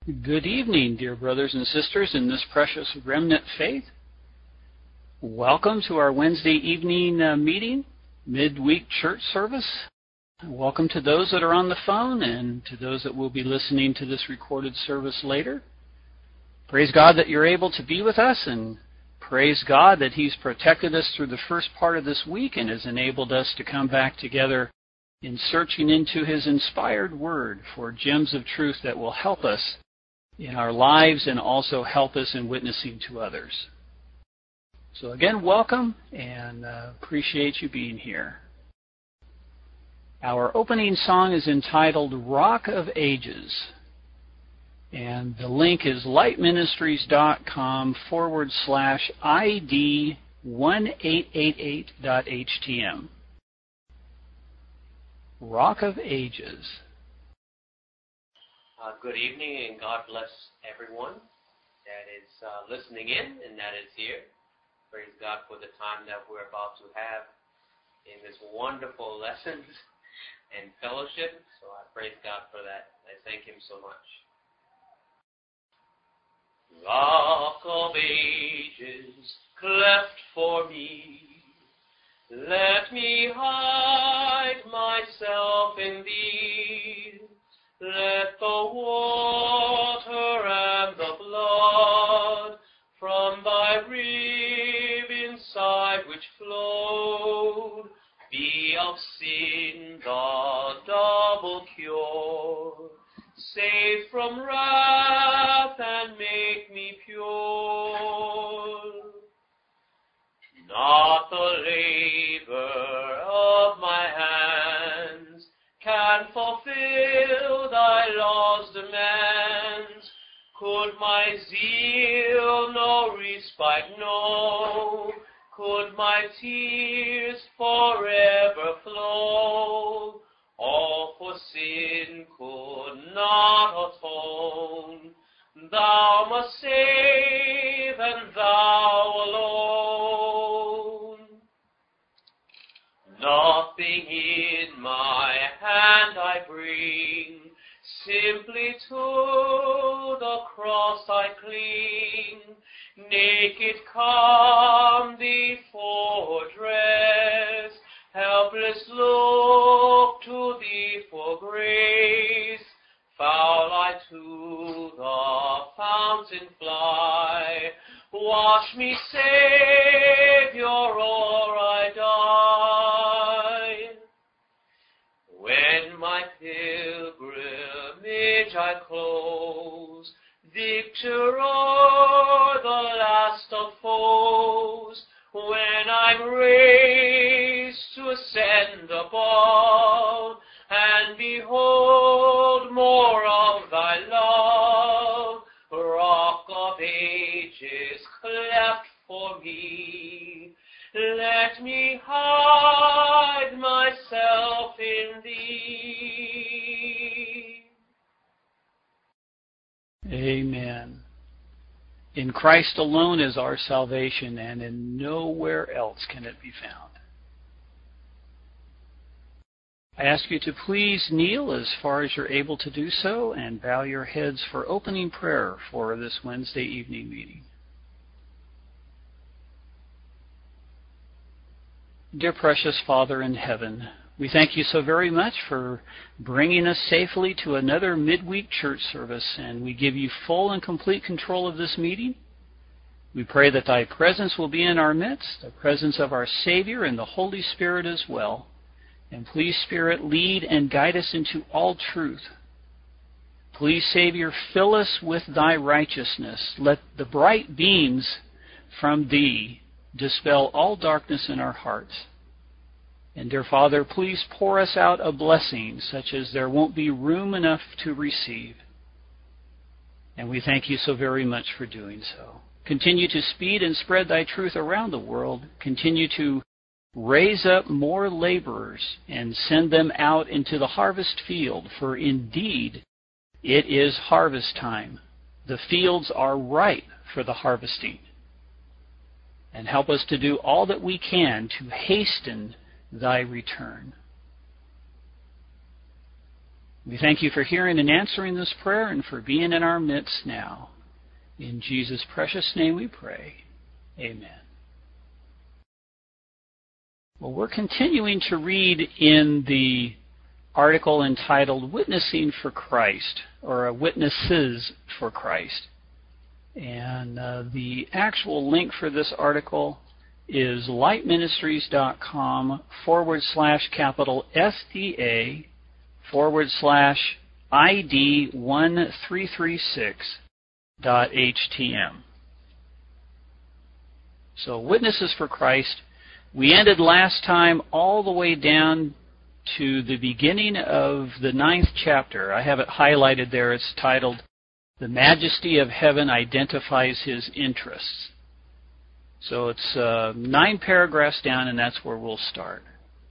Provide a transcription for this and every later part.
Good evening, dear brothers and sisters in this precious remnant faith. Welcome to our Wednesday evening meeting, midweek church service. Welcome to those that are on the phone and to those that will be listening to this recorded service later. Praise God that you're able to be with us, and praise God that He's protected us through the first part of this week and has enabled us to come back together in searching into His inspired Word for gems of truth that will help us in our lives and also help us in witnessing to others. So again, welcome, and appreciate you being here. Our opening song is entitled Rock of Ages, and the link is lightministries.com/ID1888.htm. Rock of Ages. Good evening, and God bless everyone that is listening in and that is here. Praise God for the time that we're about to have in this wonderful lessons and fellowship. So I praise God for that. I thank Him so much. Rock of ages, cleft for me, let me hide myself in Thee. Let the water and the blood from Thy rib inside which flowed be of sin the double cure. Save from wrath and make me pure. Not the labor of my hands can fulfill Thy law's demands. Could my zeal no respite know? Could my tears forever flow? All for sin could not atone. Thou must save, and Thou alone. Nothing in my hand I bring, simply to the cross I cling. Naked come Thee fortress, helpless look to Thee for grace. Foul I to the fountain fly, wash me, Savior, or I die. When my pilgrimage I close, victor o'er the last of foes, when I'm raised to ascend above, and behold more of Thy love, Rock of ages, cleft for me, let me hide myself in Thee. Amen. In Christ alone is our salvation, and in nowhere else can it be found. I ask you to please kneel as far as you're able to do so and bow your heads for opening prayer for this Wednesday evening meeting. Dear precious Father in heaven, we thank You so very much for bringing us safely to another midweek church service, and we give You full and complete control of this meeting. We pray that Thy presence will be in our midst, the presence of our Savior and the Holy Spirit as well. And please, Spirit, lead and guide us into all truth. Please, Savior, fill us with Thy righteousness. Let the bright beams from Thee dispel all darkness in our hearts. And, dear Father, please pour us out a blessing such as there won't be room enough to receive. And we thank You so very much for doing so. Continue to speed and spread Thy truth around the world. Continue to raise up more laborers and send them out into the harvest field, for indeed it is harvest time. The fields are ripe for the harvesting. And help us to do all that we can to hasten Thy return. We thank you for hearing and answering this prayer and for being in our midst now. In Jesus' precious name we pray. Amen. Well, we're continuing to read in the article entitled Witnessing for Christ, or Witnesses for Christ. And the actual link for this article is lightministries.com/SDA/ID1336.htm. So Witnesses for Christ. We ended last time all the way down to the beginning of the 9th chapter. I have it highlighted there. It's titled, The Majesty of Heaven Identifies His Interests. So it's 9 paragraphs down, and that's where we'll start.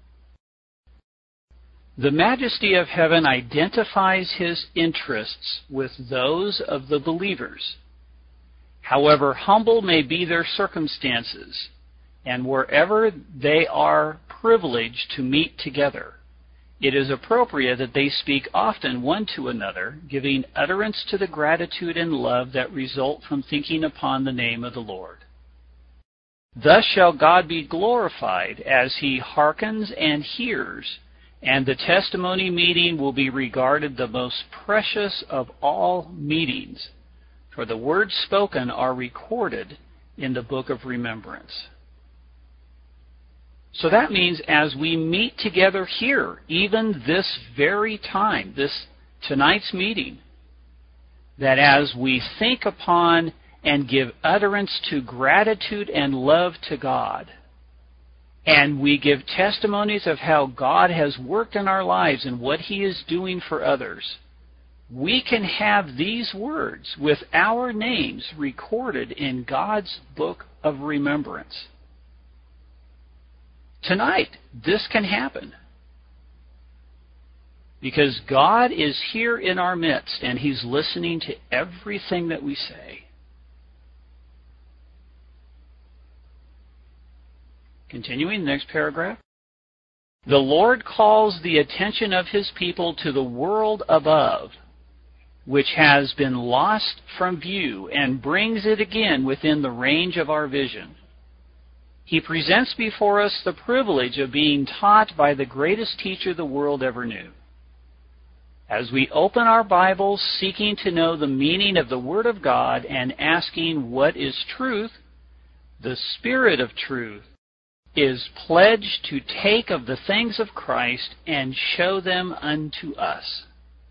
The majesty of heaven identifies his interests with those of the believers. However humble may be their circumstances, and wherever they are privileged to meet together, it is appropriate that they speak often one to another, giving utterance to the gratitude and love that result from thinking upon the name of the Lord. Thus shall God be glorified as he hearkens and hears, and the testimony meeting will be regarded the most precious of all meetings, for the words spoken are recorded in the book of remembrance. So that means as we meet together here, even this very time, tonight's meeting, that as we think upon and give utterance to gratitude and love to God, and we give testimonies of how God has worked in our lives and what he is doing for others, we can have these words with our names recorded in God's book of remembrance. Tonight, this can happen because God is here in our midst and he's listening to everything that we say. Continuing, the next paragraph. The Lord calls the attention of his people to the world above, which has been lost from view, and brings it again within the range of our vision. He presents before us the privilege of being taught by the greatest teacher the world ever knew. As we open our Bibles seeking to know the meaning of the Word of God and asking what is truth, the Spirit of truth is pledged to take of the things of Christ and show them unto us.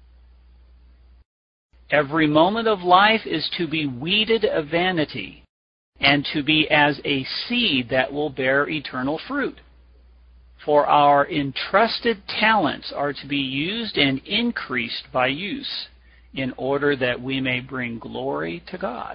Every moment of life is to be weeded of vanity, and to be as a seed that will bear eternal fruit. For our entrusted talents are to be used and increased by use, in order that we may bring glory to God.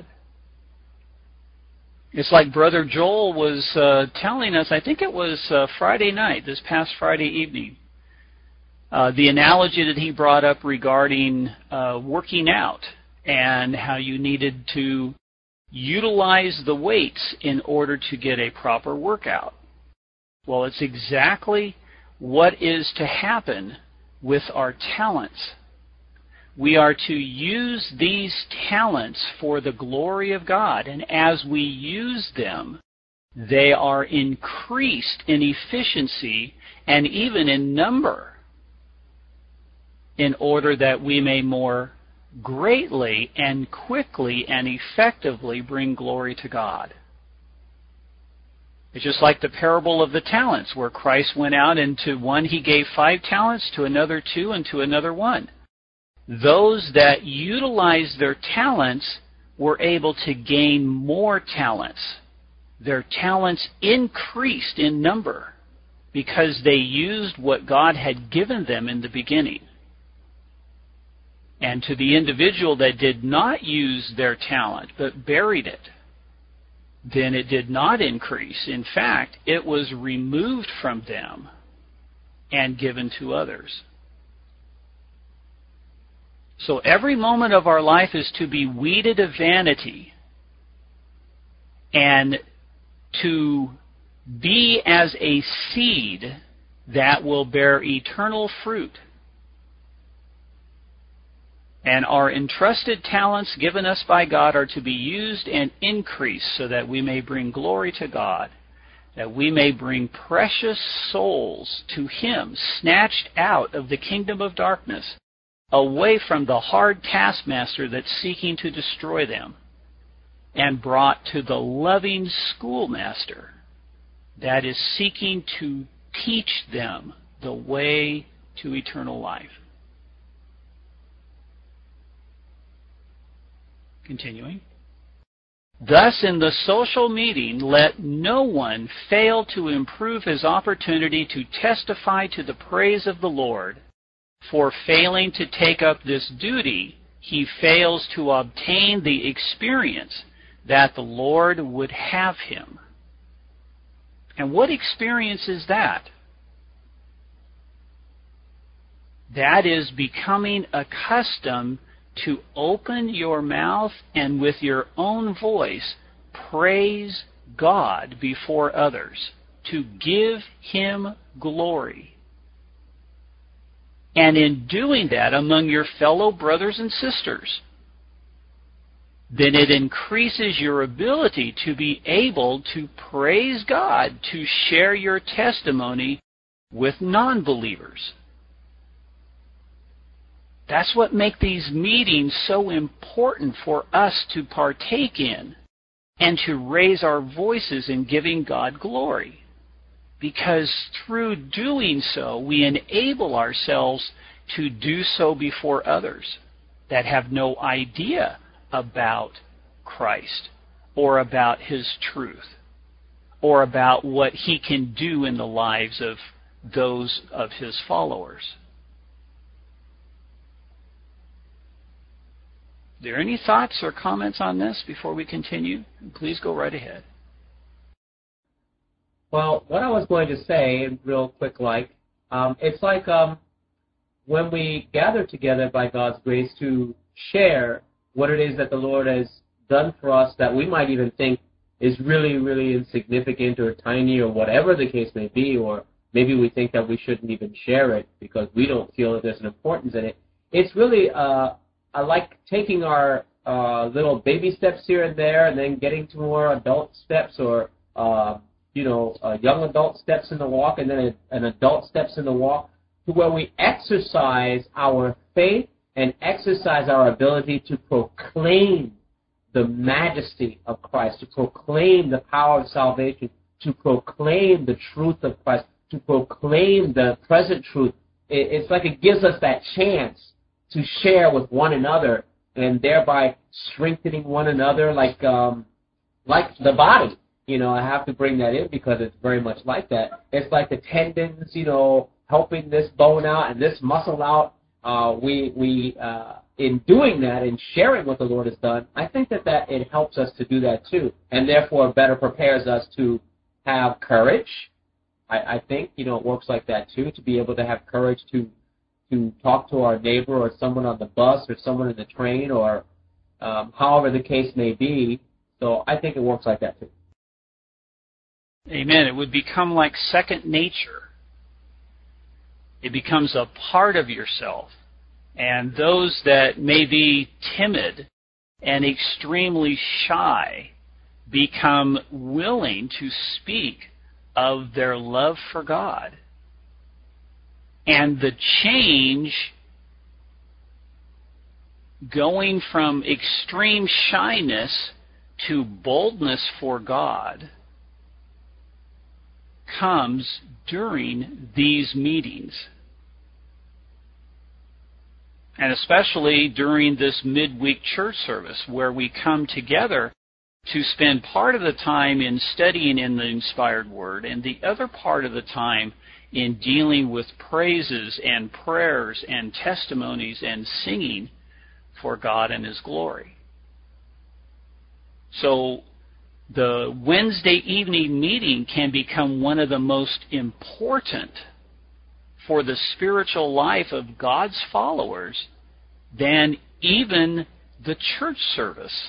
It's like Brother Joel was telling us, I think it was Friday night, this past Friday evening, the analogy that he brought up regarding working out and how you needed to utilize the weights in order to get a proper workout. Well, it's exactly what is to happen with our talents. We are to use these talents for the glory of God, and as we use them, they are increased in efficiency and even in number, in order that we may more greatly and quickly and effectively bring glory to God. It's just like the parable of the talents, where Christ went out, and to one he gave 5 talents, to another 2, and to another 1. Those that utilized their talents were able to gain more talents. Their talents increased in number because they used what God had given them in the beginning. And to the individual that did not use their talent but buried it, then it did not increase. In fact, it was removed from them and given to others. So every moment of our life is to be weeded of vanity and to be as a seed that will bear eternal fruit. And our entrusted talents given us by God are to be used and increased so that we may bring glory to God, that we may bring precious souls to Him, snatched out of the kingdom of darkness, away from the hard taskmaster that's seeking to destroy them, and brought to the loving schoolmaster that is seeking to teach them the way to eternal life. Continuing. Thus, in the social meeting, let no one fail to improve his opportunity to testify to the praise of the Lord. For failing to take up this duty, he fails to obtain the experience that the Lord would have him. And what experience is that? That is becoming accustomed to open your mouth and with your own voice praise God before others, to give Him glory. And in doing that among your fellow brothers and sisters, then it increases your ability to be able to praise God, to share your testimony with non-believers. That's what makes these meetings so important for us to partake in and to raise our voices in giving God glory. Because through doing so, we enable ourselves to do so before others that have no idea about Christ or about His truth or about what He can do in the lives of those of His followers. Are there any thoughts or comments on this before we continue? Please go right ahead. Well, what I was going to say, real quick, it's like when we gather together by God's grace to share what it is that the Lord has done for us that we might even think is really, really insignificant or tiny or whatever the case may be, or maybe we think that we shouldn't even share it because we don't feel that there's an importance in it. It's really I like taking our little baby steps here and there and then getting to more adult steps or, young adult steps in the walk and then an adult steps in the walk to where we exercise our faith and exercise our ability to proclaim the majesty of Christ, to proclaim the power of salvation, to proclaim the truth of Christ, to proclaim the present truth. It's like it gives us that chance to share with one another and thereby strengthening one another like the body. I have to bring that in because it's very much like that. It's like the tendons, helping this bone out and this muscle out. We in doing that and sharing what the Lord has done, I think that it helps us to do that too, and therefore better prepares us to have courage. I think, it works like that too, to be able to have courage to talk to our neighbor or someone on the bus or someone in the train or however the case may be. So I think it works like that too. Amen. It would become like second nature. It becomes a part of yourself. And those that may be timid and extremely shy become willing to speak of their love for God. And the change going from extreme shyness to boldness for God comes during these meetings. And especially during this midweek church service where we come together to spend part of the time in studying in the inspired word and the other part of the time in dealing with praises and prayers and testimonies and singing for God and His glory. So the Wednesday evening meeting can become one of the most important for the spiritual life of God's followers than even the church service.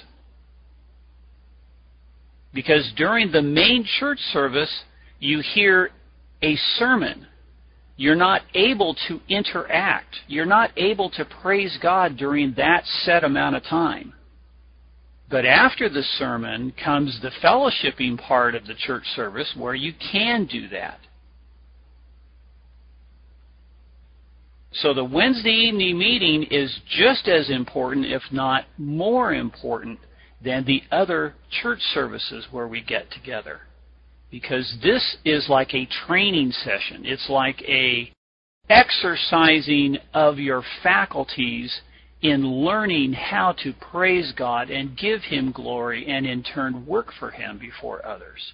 Because during the main church service, you hear a sermon You're not able to interact. You're not able to praise God during that set amount of time. But after the sermon comes the fellowshipping part of the church service where you can do that. So the Wednesday evening meeting is just as important, if not more important, than the other church services where we get together. Because this is like a training session. It's like a exercising of your faculties in learning how to praise God and give Him glory and in turn work for Him before others.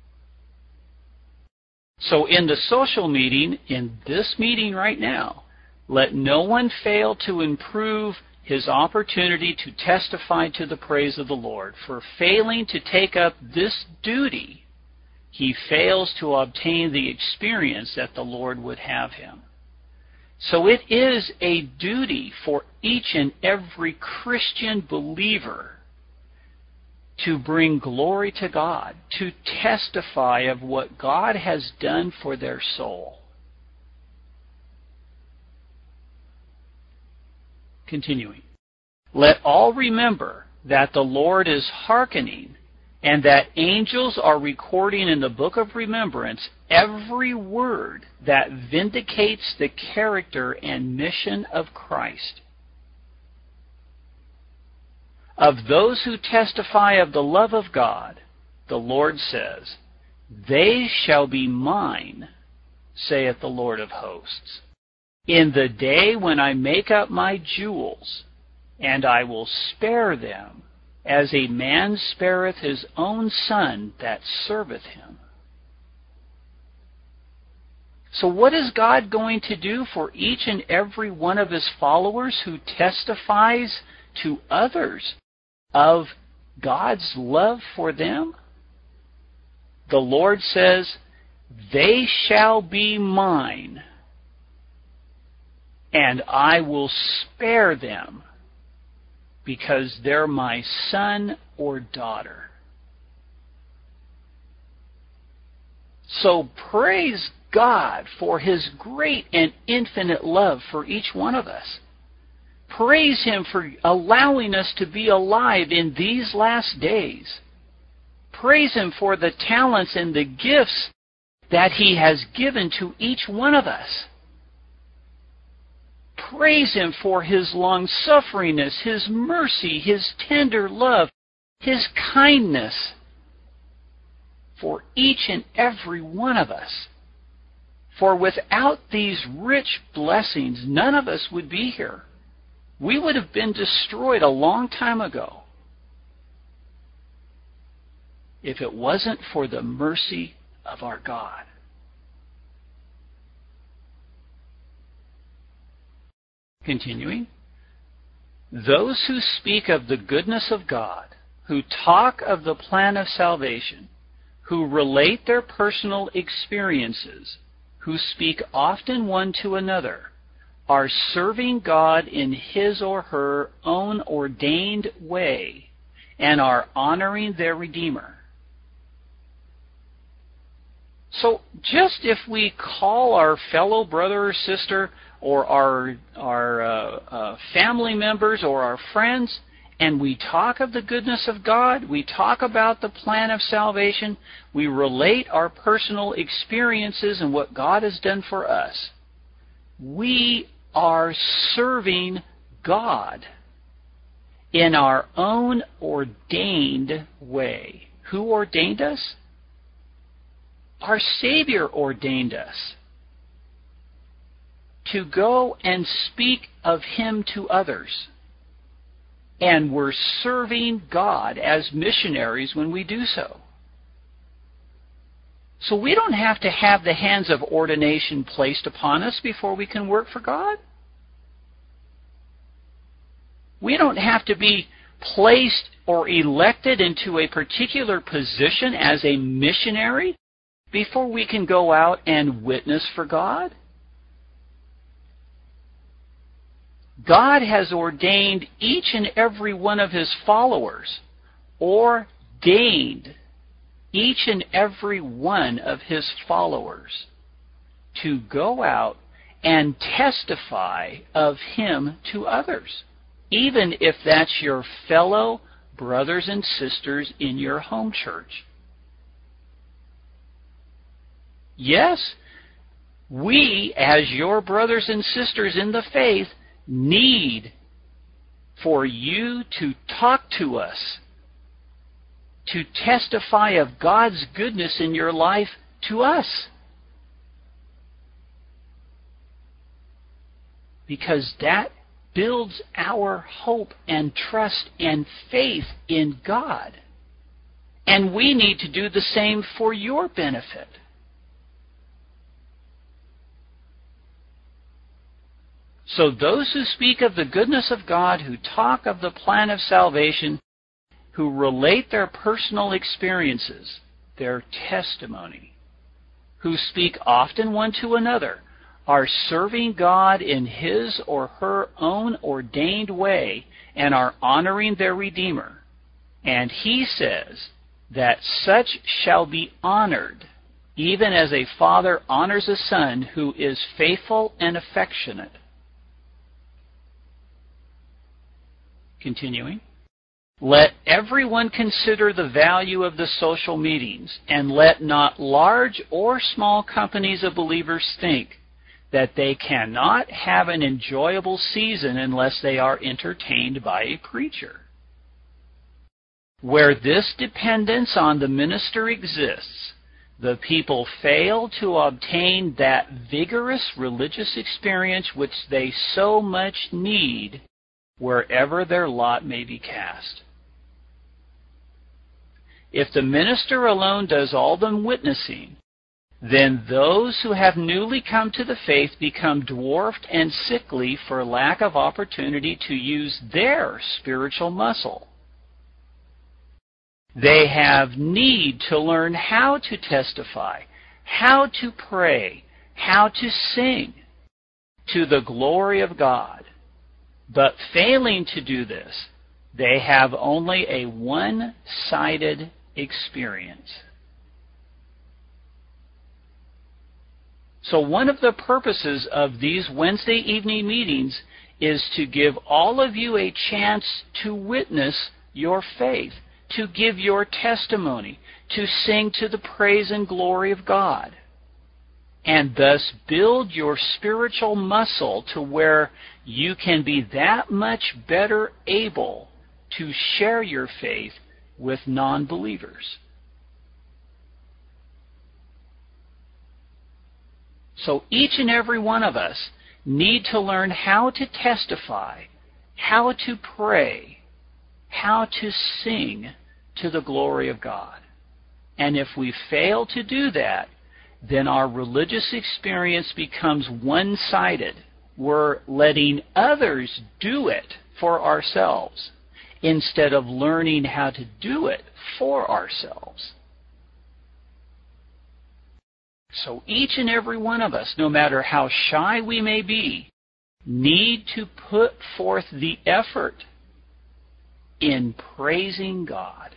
So in the social meeting, in this meeting right now, let no one fail to improve his opportunity to testify to the praise of the Lord. For failing to take up this duty, he fails to obtain the experience that the Lord would have him. So it is a duty for each and every Christian believer to bring glory to God, to testify of what God has done for their soul. Continuing. Let all remember that the Lord is hearkening, and that angels are recording in the book of remembrance every word that vindicates the character and mission of Christ. Of those who testify of the love of God, the Lord says, "They shall be mine, saith the Lord of hosts, in the day when I make up my jewels, and I will spare them, as a man spareth his own son that serveth him." So what is God going to do for each and every one of His followers who testifies to others of God's love for them? The Lord says, "They shall be mine, and I will spare them, because they're my son or daughter." So praise God for His great and infinite love for each one of us. Praise Him for allowing us to be alive in these last days. Praise Him for the talents and the gifts that He has given to each one of us. Praise Him for His long-sufferingness, His mercy, His tender love, His kindness for each and every one of us. For without these rich blessings, none of us would be here. We would have been destroyed a long time ago if it wasn't for the mercy of our God. Continuing, those who speak of the goodness of God, who talk of the plan of salvation, who relate their personal experiences, who speak often one to another, are serving God in his or her own ordained way and are honoring their Redeemer. So just if we call our fellow brother or sister or our family members or our friends and we talk of the goodness of God, we talk about the plan of salvation, we relate our personal experiences and what God has done for us, we are serving God in our own ordained way. Who ordained us? Our Savior ordained us to go and speak of Him to others. And we're serving God as missionaries when we do so. So we don't have to have the hands of ordination placed upon us before we can work for God. We don't have to be placed or elected into a particular position as a missionary before we can go out and witness for God. God has ordained each and every one of His followers, ordained each and every one of His followers to go out and testify of Him to others, even if that's your fellow brothers and sisters in your home church. Yes, we, as your brothers and sisters in the faith, need for you to talk to us, to testify of God's goodness in your life to us. Because that builds our hope and trust and faith in God. And we need to do the same for your benefit. So those who speak of the goodness of God, who talk of the plan of salvation, who relate their personal experiences, their testimony, who speak often one to another, are serving God in His or her own ordained way and are honoring their Redeemer. And He says that such shall be honored, even as a father honors a son who is faithful and affectionate. Continuing. Let everyone consider the value of the social meetings, and let not large or small companies of believers think that they cannot have an enjoyable season unless they are entertained by a preacher. Where this dependence on the minister exists, the people fail to obtain that vigorous religious experience which they so much need wherever their lot may be cast. If the minister alone does all the witnessing, then those who have newly come to the faith become dwarfed and sickly for lack of opportunity to use their spiritual muscle. They have need to learn how to testify, how to pray, how to sing to the glory of God. But failing to do this, they have only a one-sided experience. So one of the purposes of these Wednesday evening meetings is to give all of you a chance to witness your faith, to give your testimony, to sing to the praise and glory of God, and thus build your spiritual muscle to where you can be that much better able to share your faith with non-believers. So each and every one of us need to learn how to testify, how to pray, how to sing to the glory of God. And if we fail to do that, then our religious experience becomes one-sided. We're letting others do it for ourselves instead of learning how to do it for ourselves. So each and every one of us, no matter how shy we may be, need to put forth the effort in praising God.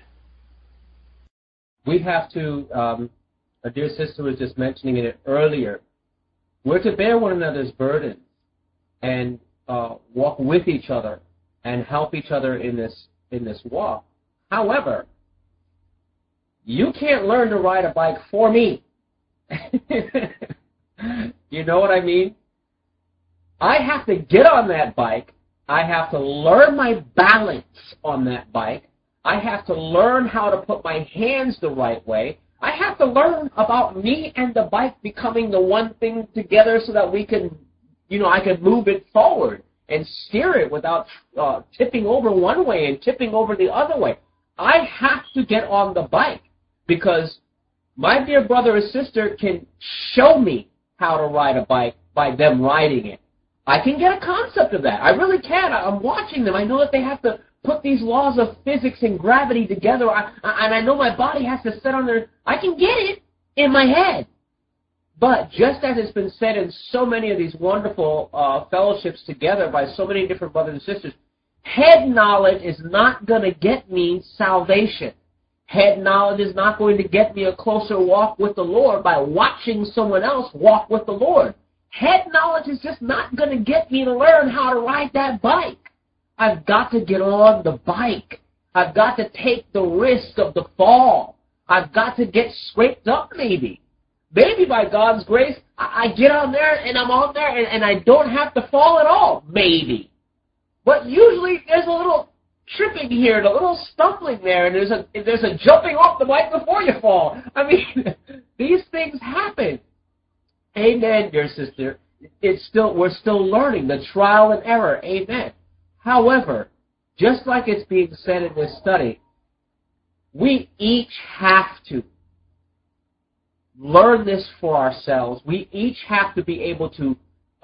We have to, a dear sister was just mentioning it earlier, we're to bear one another's burdens and walk with each other and help each other in this walk. However, you can't learn to ride a bike for me. You know what I mean? I have to get on that bike. I have to learn my balance on that bike. I have to learn how to put my hands the right way. I have to learn about me and the bike becoming the one thing together so that we can, I can move it forward and steer it without tipping over one way and tipping over the other way. I have to get on the bike because my dear brother or sister can show me how to ride a bike by them riding it. I can get a concept of that. I really can. I'm watching them. I know that they have to put these laws of physics and gravity together, and I know my body has to sit on there. I can get it in my head. But just as it's been said in so many of these wonderful fellowships together by so many different brothers and sisters, head knowledge is not going to get me salvation. Head knowledge is not going to get me a closer walk with the Lord by watching someone else walk with the Lord. Head knowledge is just not going to get me to learn how to ride that bike. I've got to get on the bike. I've got to take the risk of the fall. I've got to get scraped up maybe. Maybe by God's grace, I get on there and I'm on there and I don't have to fall at all. Maybe. But usually there's a little tripping here and a little stumbling there, and there's a jumping off the bike before you fall. I mean, these things happen. Amen, dear sister. We're still learning, the trial and error. Amen. However, just like it's being said in this study, we each have to learn this for ourselves. We each have to be able to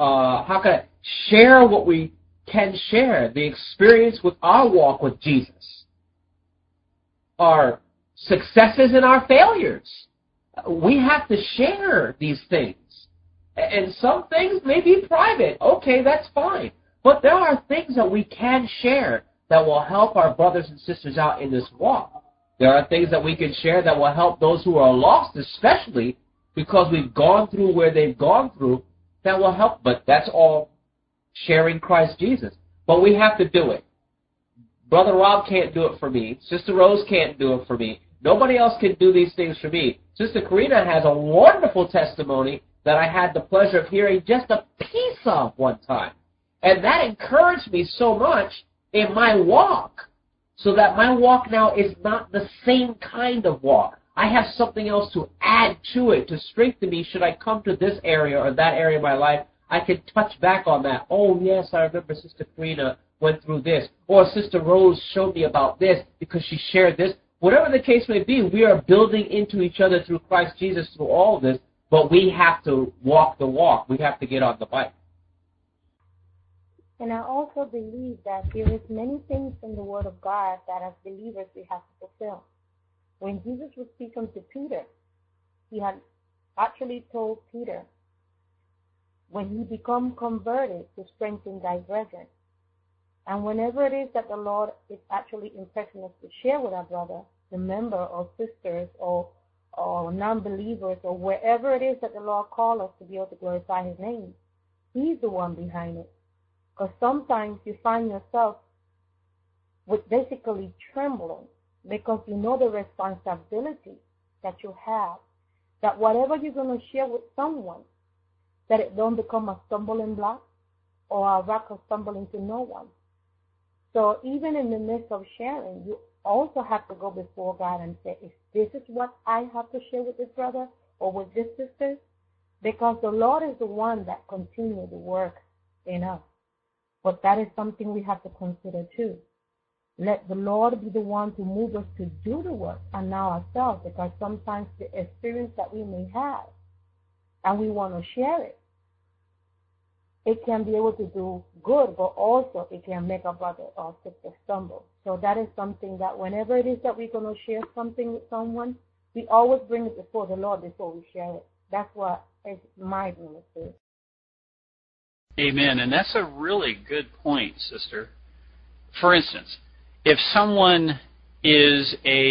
share what we can share, the experience with our walk with Jesus, our successes and our failures. We have to share these things. And some things may be private. Okay, that's fine. But there are things that we can share that will help our brothers and sisters out in this walk. There are things that we can share that will help those who are lost, especially because we've gone through where they've gone through, that will help. But that's all sharing Christ Jesus. But we have to do it. Brother Rob can't do it for me. Sister Rose can't do it for me. Nobody else can do these things for me. Sister Karina has a wonderful testimony that I had the pleasure of hearing just a piece of one time. And that encouraged me so much in my walk, so that my walk now is not the same kind of walk. I have something else to add to it to strengthen me should I come to this area or that area of my life. I can touch back on that. Oh, yes, I remember Sister Karina went through this. Or Sister Rose showed me about this because she shared this. Whatever the case may be, we are building into each other through Christ Jesus through all of this, but we have to walk the walk. We have to get on the bike. And I also believe that there is many things in the Word of God that as believers we have to fulfill. When Jesus was speaking to Peter, he had actually told Peter, when you become converted, to strengthen thy brethren. And whenever it is that the Lord is actually impressing us to share with our brother, the member or sisters or non-believers or wherever it is that the Lord calls us to be able to glorify His name, He's the one behind it. Because sometimes you find yourself with basically trembling because you know the responsibility that you have, that whatever you're going to share with someone, that it don't become a stumbling block or a rock of stumbling to no one. So even in the midst of sharing, you also have to go before God and say, if this is what I have to share with this brother or with this sister, because the Lord is the one that continues the work in us. But that is something we have to consider too. Let the Lord be the one to move us to do the work and not ourselves, because sometimes the experience that we may have and we want to share it, it can be able to do good, but also it can make a brother or sister stumble. So that is something that whenever it is that we're going to share something with someone, we always bring it before the Lord before we share it. That's what is my ministry. Amen. And that's a really good point, sister. For instance, if someone is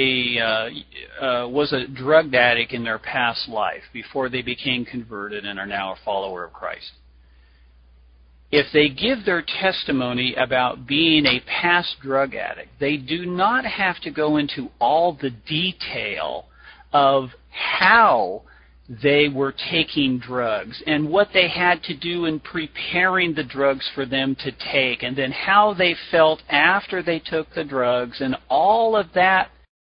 was a drug addict in their past life before they became converted and are now a follower of Christ, if they give their testimony about being a past drug addict, they do not have to go into all the detail of how they were taking drugs and what they had to do in preparing the drugs for them to take, and then how they felt after they took the drugs, and all of that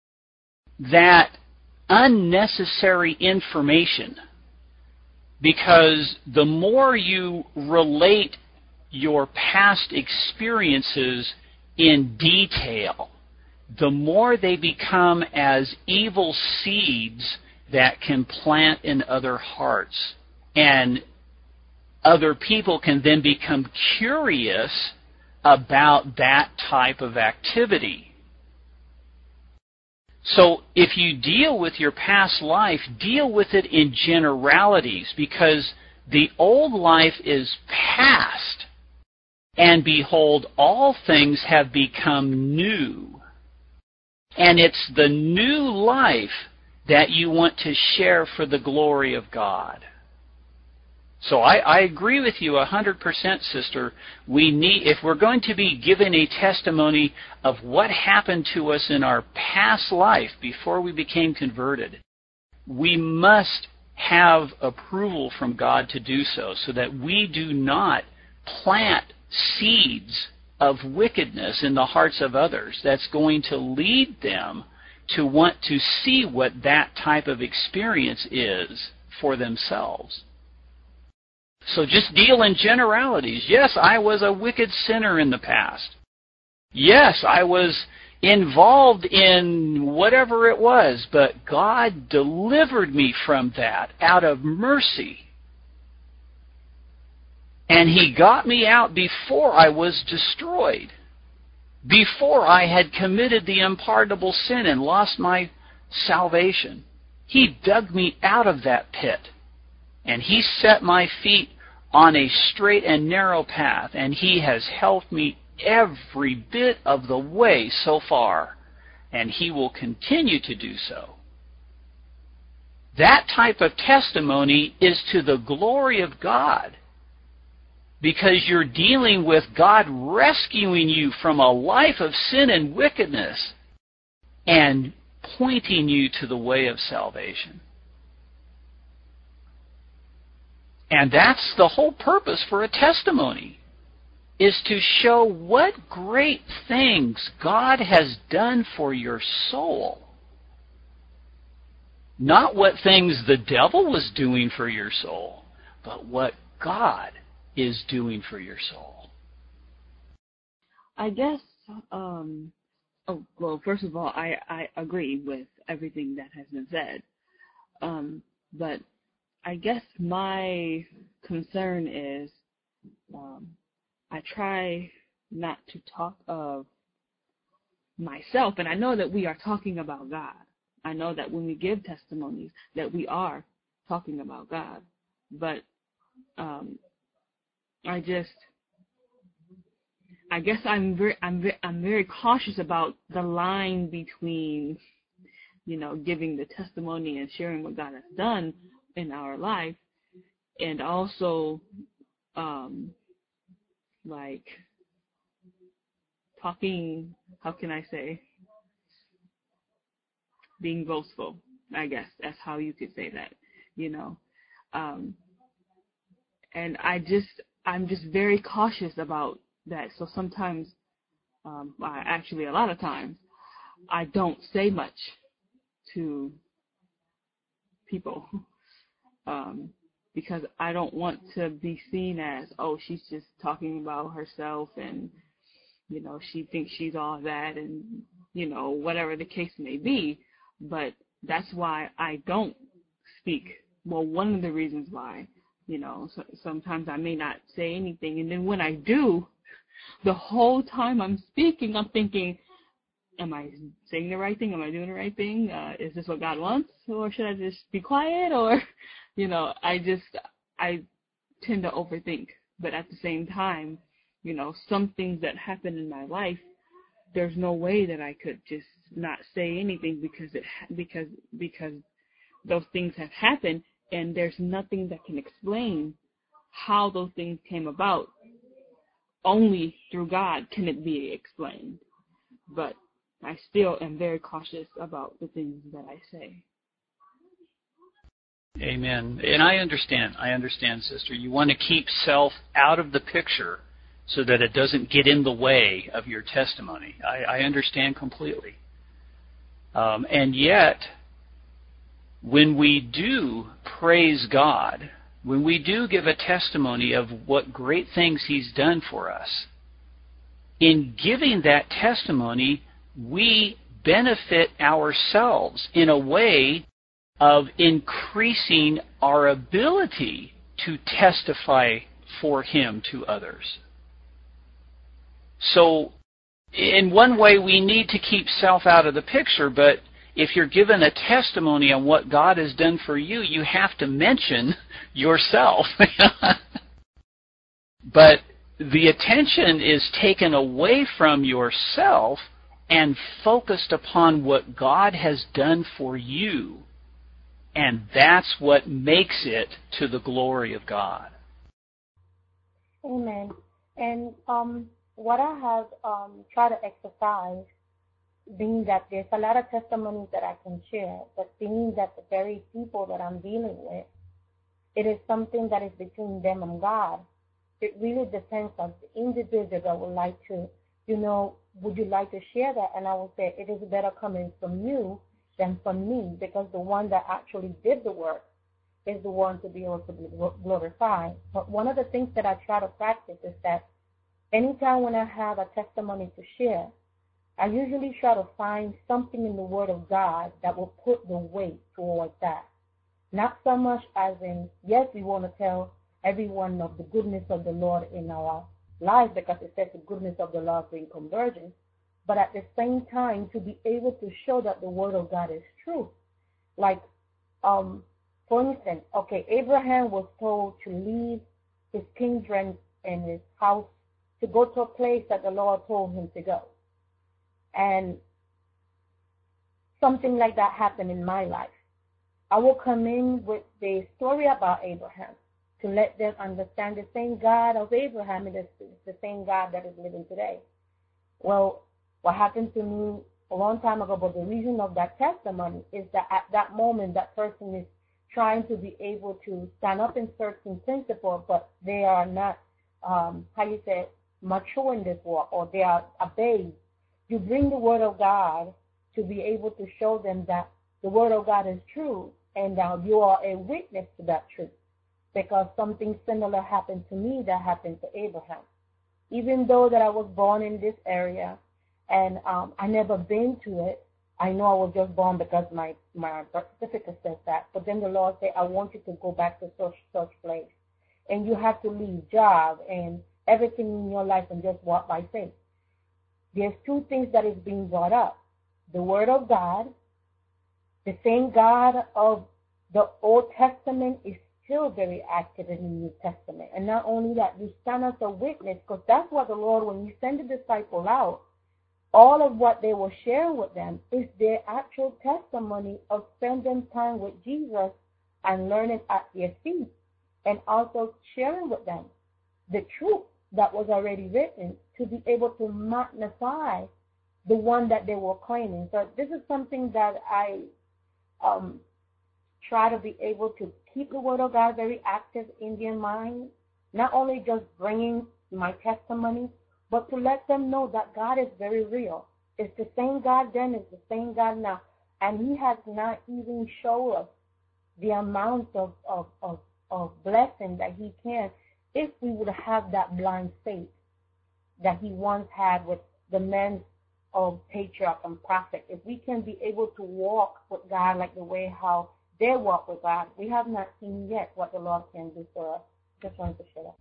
unnecessary information. Because the more you relate your past experiences in detail, the more they become as evil seeds that can plant in other hearts. And other people can then become curious about that type of activity. So if you deal with your past life, deal with it in generalities, because the old life is past, and behold, all things have become new. And it's the new life that you want to share for the glory of God. So I agree with you 100%, sister. We need, if we're going to be given a testimony of what happened to us in our past life before we became converted, we must have approval from God to do so that we do not plant seeds of wickedness in the hearts of others that's going to lead them to want to see what that type of experience is for themselves. So just deal in generalities. Yes, I was a wicked sinner in the past. Yes, I was involved in whatever it was, but God delivered me from that out of mercy. And He got me out before I was destroyed, before I had committed the unpardonable sin and lost my salvation. He dug me out of that pit, and He set my feet on a straight and narrow path, and He has helped me every bit of the way so far, and He will continue to do so. That type of testimony is to the glory of God, because you're dealing with God rescuing you from a life of sin and wickedness and pointing you to the way of salvation. And that's the whole purpose for a testimony, is to show what great things God has done for your soul. Not what things the devil was doing for your soul, but what God is doing for your soul. I guess, first of all, I agree with everything that has been said. But I guess my concern is I try not to talk of myself, and I know that we are talking about God. I know that when we give testimonies that we are talking about God, but I guess I'm very cautious about the line between, giving the testimony and sharing what God has done in our life, and also talking, how can I say, being boastful, I guess that's how you could say that, and I'm just very cautious about that. So sometimes, actually a lot of times, I don't say much to people because I don't want to be seen as, oh, she's just talking about herself and, she thinks she's all that and, whatever the case may be. But that's why I don't speak. Well, one of the reasons why, sometimes I may not say anything. And then when I do, the whole time I'm speaking, I'm thinking, am I saying the right thing? Am I doing the right thing? Is this what God wants? Or should I just be quiet? Or, I tend to overthink. But at the same time, some things that happen in my life, there's no way that I could just not say anything because those things have happened, and there's nothing that can explain how those things came about. Only through God can it be explained. But I still am very cautious about the things that I say. Amen. And I understand, sister. You want to keep self out of the picture so that it doesn't get in the way of your testimony. I understand completely. And yet, when we do praise God, when we do give a testimony of what great things He's done for us, in giving that testimony, we benefit ourselves in a way of increasing our ability to testify for Him to others. So, in one way, we need to keep self out of the picture, but if you're given a testimony on what God has done for you, you have to mention yourself. But the attention is taken away from yourself and focused upon what God has done for you. And that's what makes it to the glory of God. Amen. And what I have tried to exercise, being that there's a lot of testimonies that I can share, but being that the very people that I'm dealing with, it is something that is between them and God. It really depends on the individual that would like to, would you like to share that? And I will say it is better coming from you than from me, because the one that actually did the work is the one to be able to be glorified. But one of the things that I try to practice is that anytime when I have a testimony to share, I usually try to find something in the Word of God that will put the weight towards that. Not so much as in, yes, we want to tell everyone of the goodness of the Lord in our lives, because it says the goodness of the Lord brings convergence, but at the same time to be able to show that the Word of God is true. Like, for instance, Abraham was told to leave his kindred and his house to go to a place that the Lord told him to go. And something like that happened in my life. I will come in with the story about Abraham to let them understand the same God of Abraham is the same God that is living today. Well, what happened to me a long time ago, but the reason of that testimony is that at that moment that person is trying to be able to stand up in certain principles, but they are not, mature in this walk, or they are a babe. You bring the Word of God to be able to show them that the Word of God is true, and that you are a witness to that truth. Because something similar happened to me that happened to Abraham. Even though that I was born in this area, and I never been to it, I know I was just born because my birth certificate says that. But then the Lord said, I want you to go back to such place. And you have to leave job and everything in your life and just walk by faith. There's two things that is being brought up. The Word of God, the same God of the Old Testament is still very active in the New Testament. And not only that, you stand as a witness, because that's what the Lord, when you send the disciple out, all of what they will share with them is their actual testimony of spending time with Jesus and learning at their feet, and also sharing with them the truth that was already written to be able to magnify the one that they were claiming. So this is something that I try to be able to keep the Word of God very active in their mind, not only just bringing my testimony, but to let them know that God is very real. It's the same God then, it's the same God now. And He has not even shown us the amount of blessing that He can, if we would have that blind faith that He once had with the men of patriarch and prophet. If we can be able to walk with God like the way how they walk with God, we have not seen yet what the Lord can do for us. Just wanted to share that.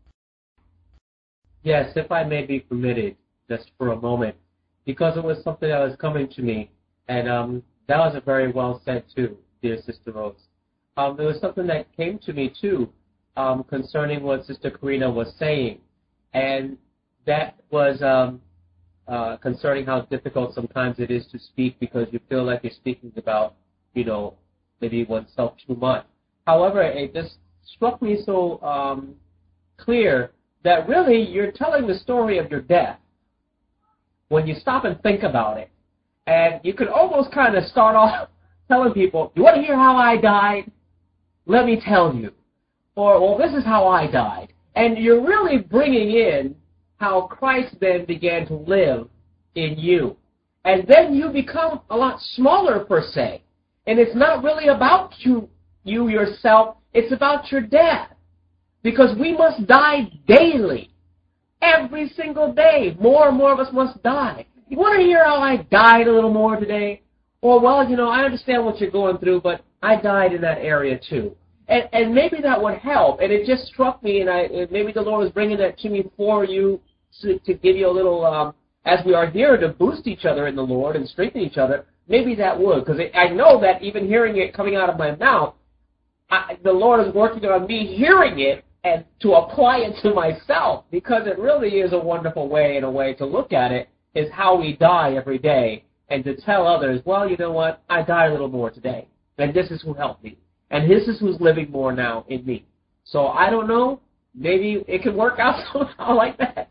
Yes, if I may be permitted, just for a moment, because it was something that was coming to me, and that was a very well said too, dear Sister Rose. There was something that came to me too, concerning what Sister Karina was saying, and that was concerning how difficult sometimes it is to speak because you feel like you're speaking about, maybe oneself too much. However, it just struck me so clear that really you're telling the story of your death when you stop and think about it. And you could almost kind of start off telling people, you want to hear how I died? Let me tell you. Or, well, this is how I died. And you're really bringing in how Christ then began to live in you. And then you become a lot smaller per se. And it's not really about you yourself. It's about your death. Because we must die daily. Every single day. More and more of us must die. You want to hear how I died a little more today? Or, well, I understand what you're going through, but I died in that area too. And maybe that would help. And it just struck me, and maybe the Lord was bringing that to me for you to give you a little, as we are here to boost each other in the Lord and strengthen each other, maybe that would. Because I know that even hearing it coming out of my mouth, the Lord is working on me hearing it and to apply it to myself, because it really is a wonderful way, in a way, to look at it is how we die every day, and to tell others, well, you know what, I died a little more today, and this is who helped me, and this is who's living more now in me. So I don't know, maybe it can work out somehow like that.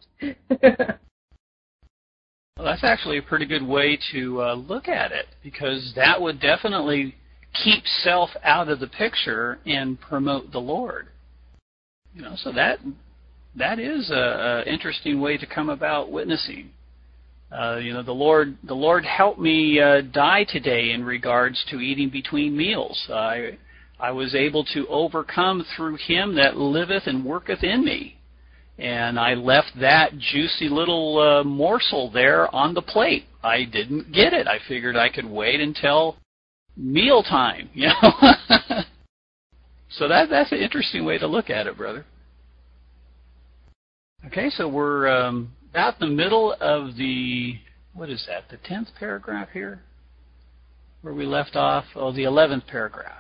Well, that's actually a pretty good way to look at it, because that would definitely keep self out of the picture and promote the Lord. So that is a interesting way to come about witnessing. The Lord helped me die today in regards to eating between meals. I was able to overcome through Him that liveth and worketh in me. And I left that juicy little morsel there on the plate. I didn't get it. I figured I could wait until mealtime, So that's an interesting way to look at it, brother. Okay, so we're about the middle of the 10th paragraph here? Where we left off? Oh, the 11th paragraph.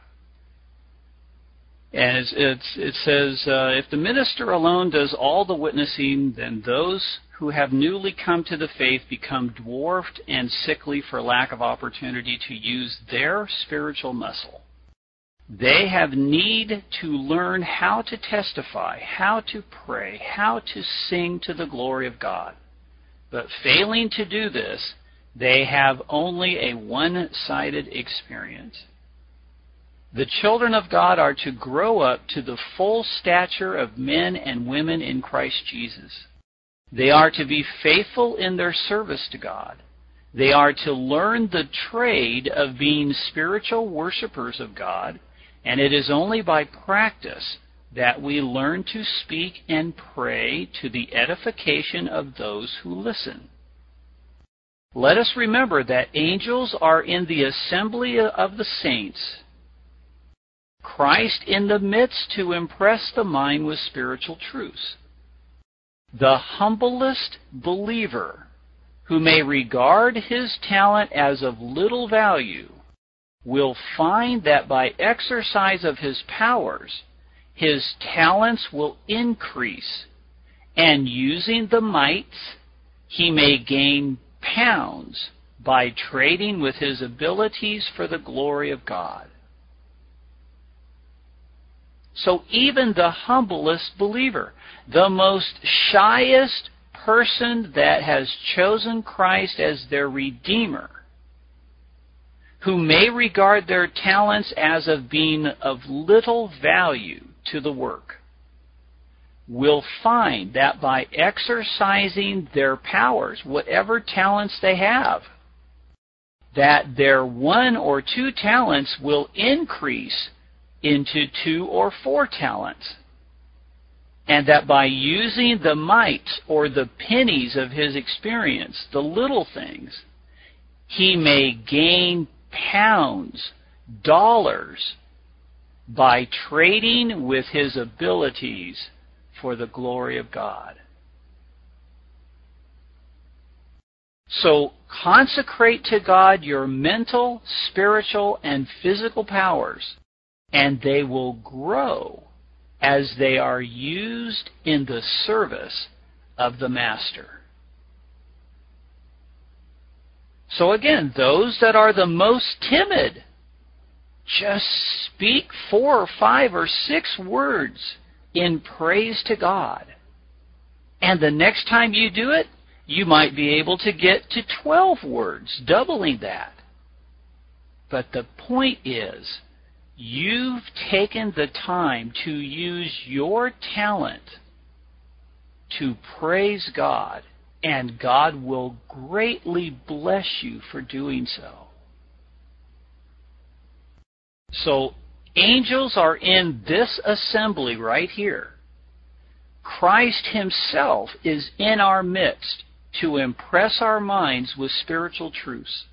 And it says, if the minister alone does all the witnessing, then those who have newly come to the faith become dwarfed and sickly for lack of opportunity to use their spiritual muscle. They have need to learn how to testify, how to pray, how to sing to the glory of God. But failing to do this, they have only a one-sided experience. The children of God are to grow up to the full stature of men and women in Christ Jesus. They are to be faithful in their service to God. They are to learn the trade of being spiritual worshipers of God, and it is only by practice that we learn to speak and pray to the edification of those who listen. Let us remember that angels are in the assembly of the saints, Christ in the midst to impress the mind with spiritual truths. The humblest believer, who may regard his talent as of little value, will find that by exercise of his powers, his talents will increase, and using the mites, he may gain pounds by trading with his abilities for the glory of God. So even the humblest believer, the most shyest person that has chosen Christ as their Redeemer, who may regard their talents as of being of little value to the work, will find that by exercising their powers, whatever talents they have, that their 1 or 2 talents will increase into 2 or 4 talents, and that by using the mites or the pennies of his experience, the little things, he may gain pounds, dollars, by trading with his abilities for the glory of God. So consecrate to God your mental, spiritual, and physical powers, and they will grow as they are used in the service of the Master. So again, those that are the most timid, just speak 4 or 5 or 6 words in praise to God. And the next time you do it, you might be able to get to 12 words, doubling that. But the point is, you've taken the time to use your talent to praise God, and God will greatly bless you for doing so. So, angels are in this assembly right here. Christ Himself is in our midst to impress our minds with spiritual truths.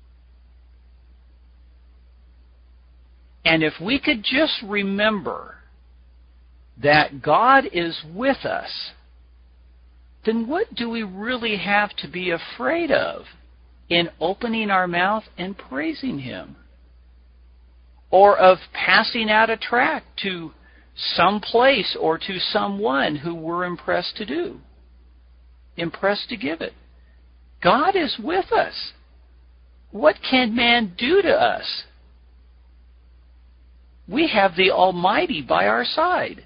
And if we could just remember that God is with us, then what do we really have to be afraid of in opening our mouth and praising Him? Or of passing out a tract to some place or to someone who we're impressed to give it. God is with us. What can man do to us? We have the Almighty by our side.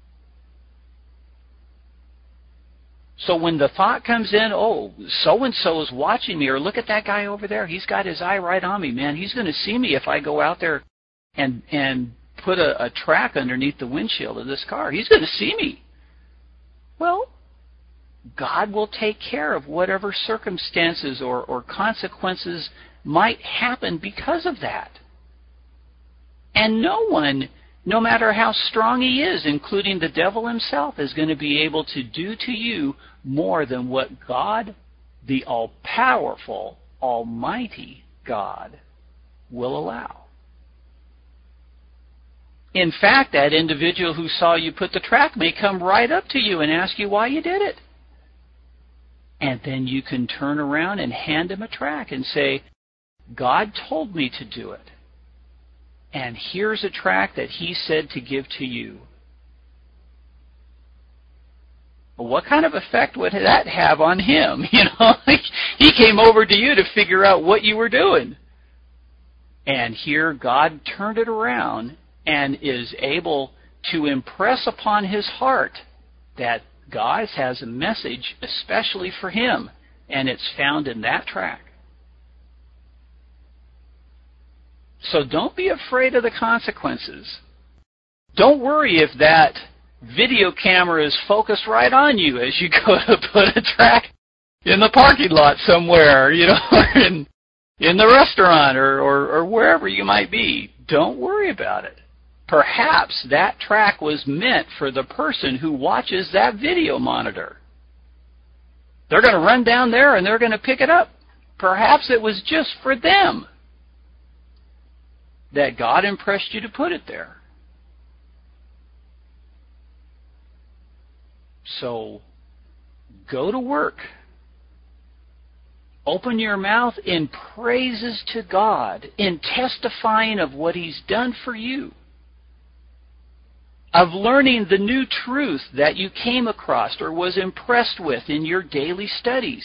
So when the thought comes in, oh, so-and-so is watching me, or look at that guy over there, he's got his eye right on me, man. He's going to see me if I go out there and put a track underneath the windshield of this car. He's going to see me. Well, God will take care of whatever circumstances or consequences might happen because of that. And no one, no matter how strong he is, including the devil himself, is going to be able to do to you more than what God, the all-powerful, almighty God, will allow. In fact, that individual who saw you put the track may come right up to you and ask you why you did it. And then you can turn around and hand him a track and say, God told me to do it. And here's a tract that he said to give to you. Well, what kind of effect would that have on him? You know, he came over to you to figure out what you were doing. And here God turned it around and is able to impress upon his heart that God has a message especially for him, and it's found in that tract. So don't be afraid of the consequences. Don't worry if that video camera is focused right on you as you go to put a track in the parking lot somewhere, you know, or in the restaurant or wherever you might be. Don't worry about it. Perhaps that track was meant for the person who watches that video monitor. They're going to run down there and they're going to pick it up. Perhaps it was just for them that God impressed you to put it there. So, go to work. Open your mouth in praises to God, in testifying of what He's done for you, of learning the new truth that you came across or was impressed with in your daily studies.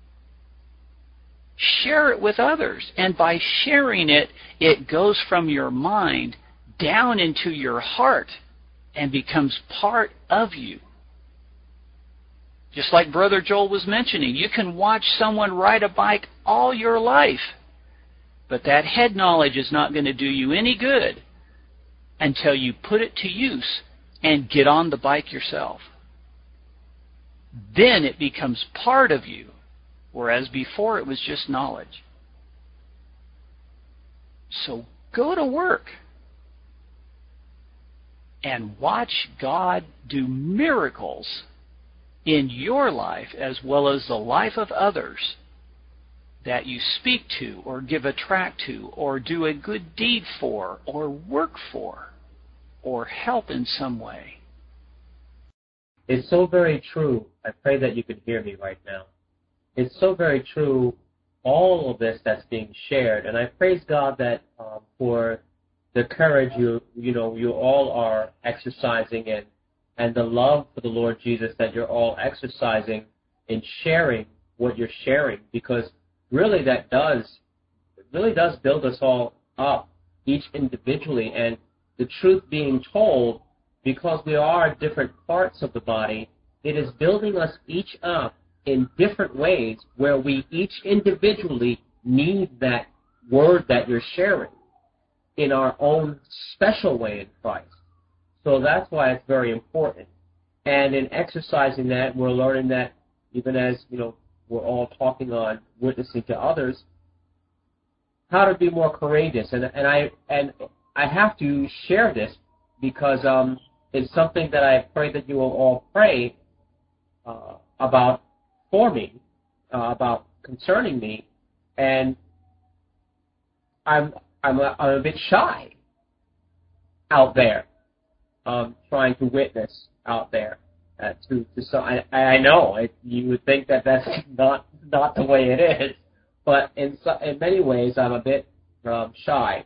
Share it with others, and by sharing it, it goes from your mind down into your heart and becomes part of you. Just like Brother Joel was mentioning, you can watch someone ride a bike all your life, but that head knowledge is not going to do you any good until you put it to use and get on the bike yourself. Then it becomes part of you, whereas before it was just knowledge. So go to work and watch God do miracles in your life as well as the life of others that you speak to or give a tract to or do a good deed for or work for or help in some way. It's so very true. I pray that you can hear me right now. It's so very true, all of this that's being shared. And I praise God that for the courage you all are exercising and the love for the Lord Jesus that you're all exercising in sharing what you're sharing, because really that really does build us all up, each individually. And the truth being told, because we are different parts of the body, it is building us each up in different ways where we each individually need that word that you're sharing in our own special way in Christ. So that's why it's very important. And in exercising that, we're learning that even as, we're all talking on witnessing to others, how to be more courageous. And I have to share this because it's something that I pray that you will all pray about for me, about concerning me, and I'm a bit shy out there, trying to witness out there to some. I know you would think that that's not the way it is, but in many ways I'm a bit shy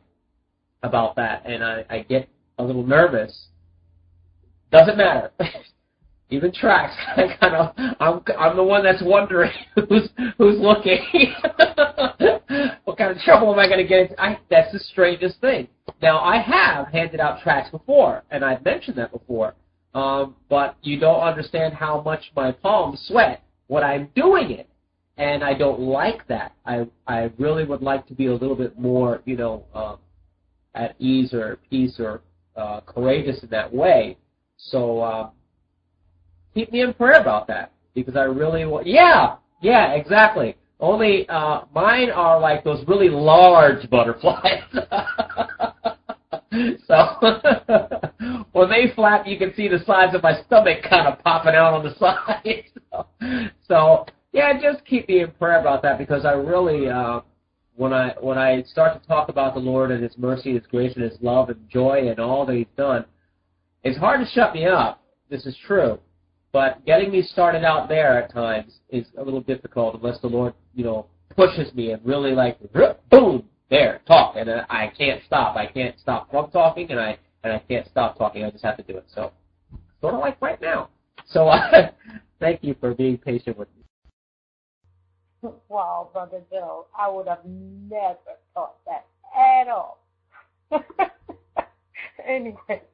about that, and I get a little nervous. Doesn't matter. Even tracks. I'm the one that's wondering who's looking. What kind of trouble am I going to get into? That's the strangest thing. Now, I have handed out tracts before, and I've mentioned that before, but you don't understand how much my palms sweat when I'm doing it, and I don't like that. I really would like to be a little bit more, at ease or peace or courageous in that way. So keep me in prayer about that, because I really want. Yeah, exactly. Only mine are like those really large butterflies. So when they flap, you can see the sides of my stomach kind of popping out on the side. So yeah, just keep me in prayer about that, because I really, when I start to talk about the Lord and His mercy, His grace, and His love and joy and all that He's done, it's hard to shut me up. This is true. But getting me started out there at times is a little difficult unless the Lord, pushes me and really like, boom, there, talk. And I can't stop. I can't stop from talking, and I can't stop talking. I just have to do it. So, sort of like right now. So, thank you for being patient with me. Wow, Brother Joe, I would have never thought that at all. Anyway,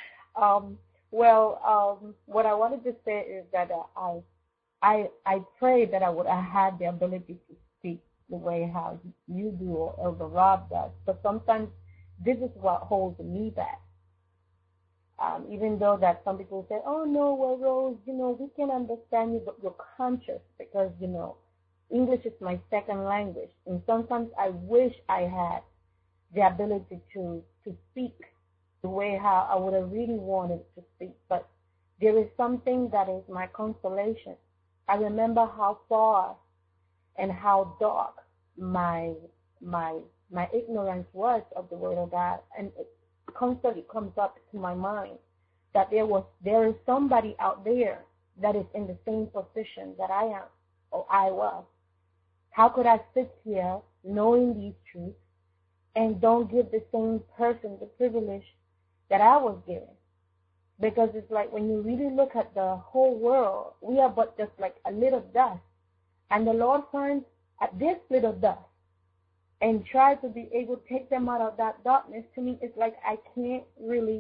what I wanted to say is that I pray that I would have had the ability to speak the way how you do or Elder Rob does. But sometimes this is what holds me back. Even though that some people say, oh no, well, Rose, we can understand you, but you're conscious because, English is my second language. And sometimes I wish I had the ability to speak the way how I would have really wanted to speak. But there is something that is my consolation. I remember how far and how dark my ignorance was of the Word of God, and it constantly comes up to my mind that there is somebody out there that is in the same position that I am or I was. How could I sit here knowing these truths and don't give the same person the privilege that I was given? Because it's like when you really look at the whole world, we are but just like a little dust. And the Lord finds at this little dust and try to be able to take them out of that darkness. To me, it's like I can't really,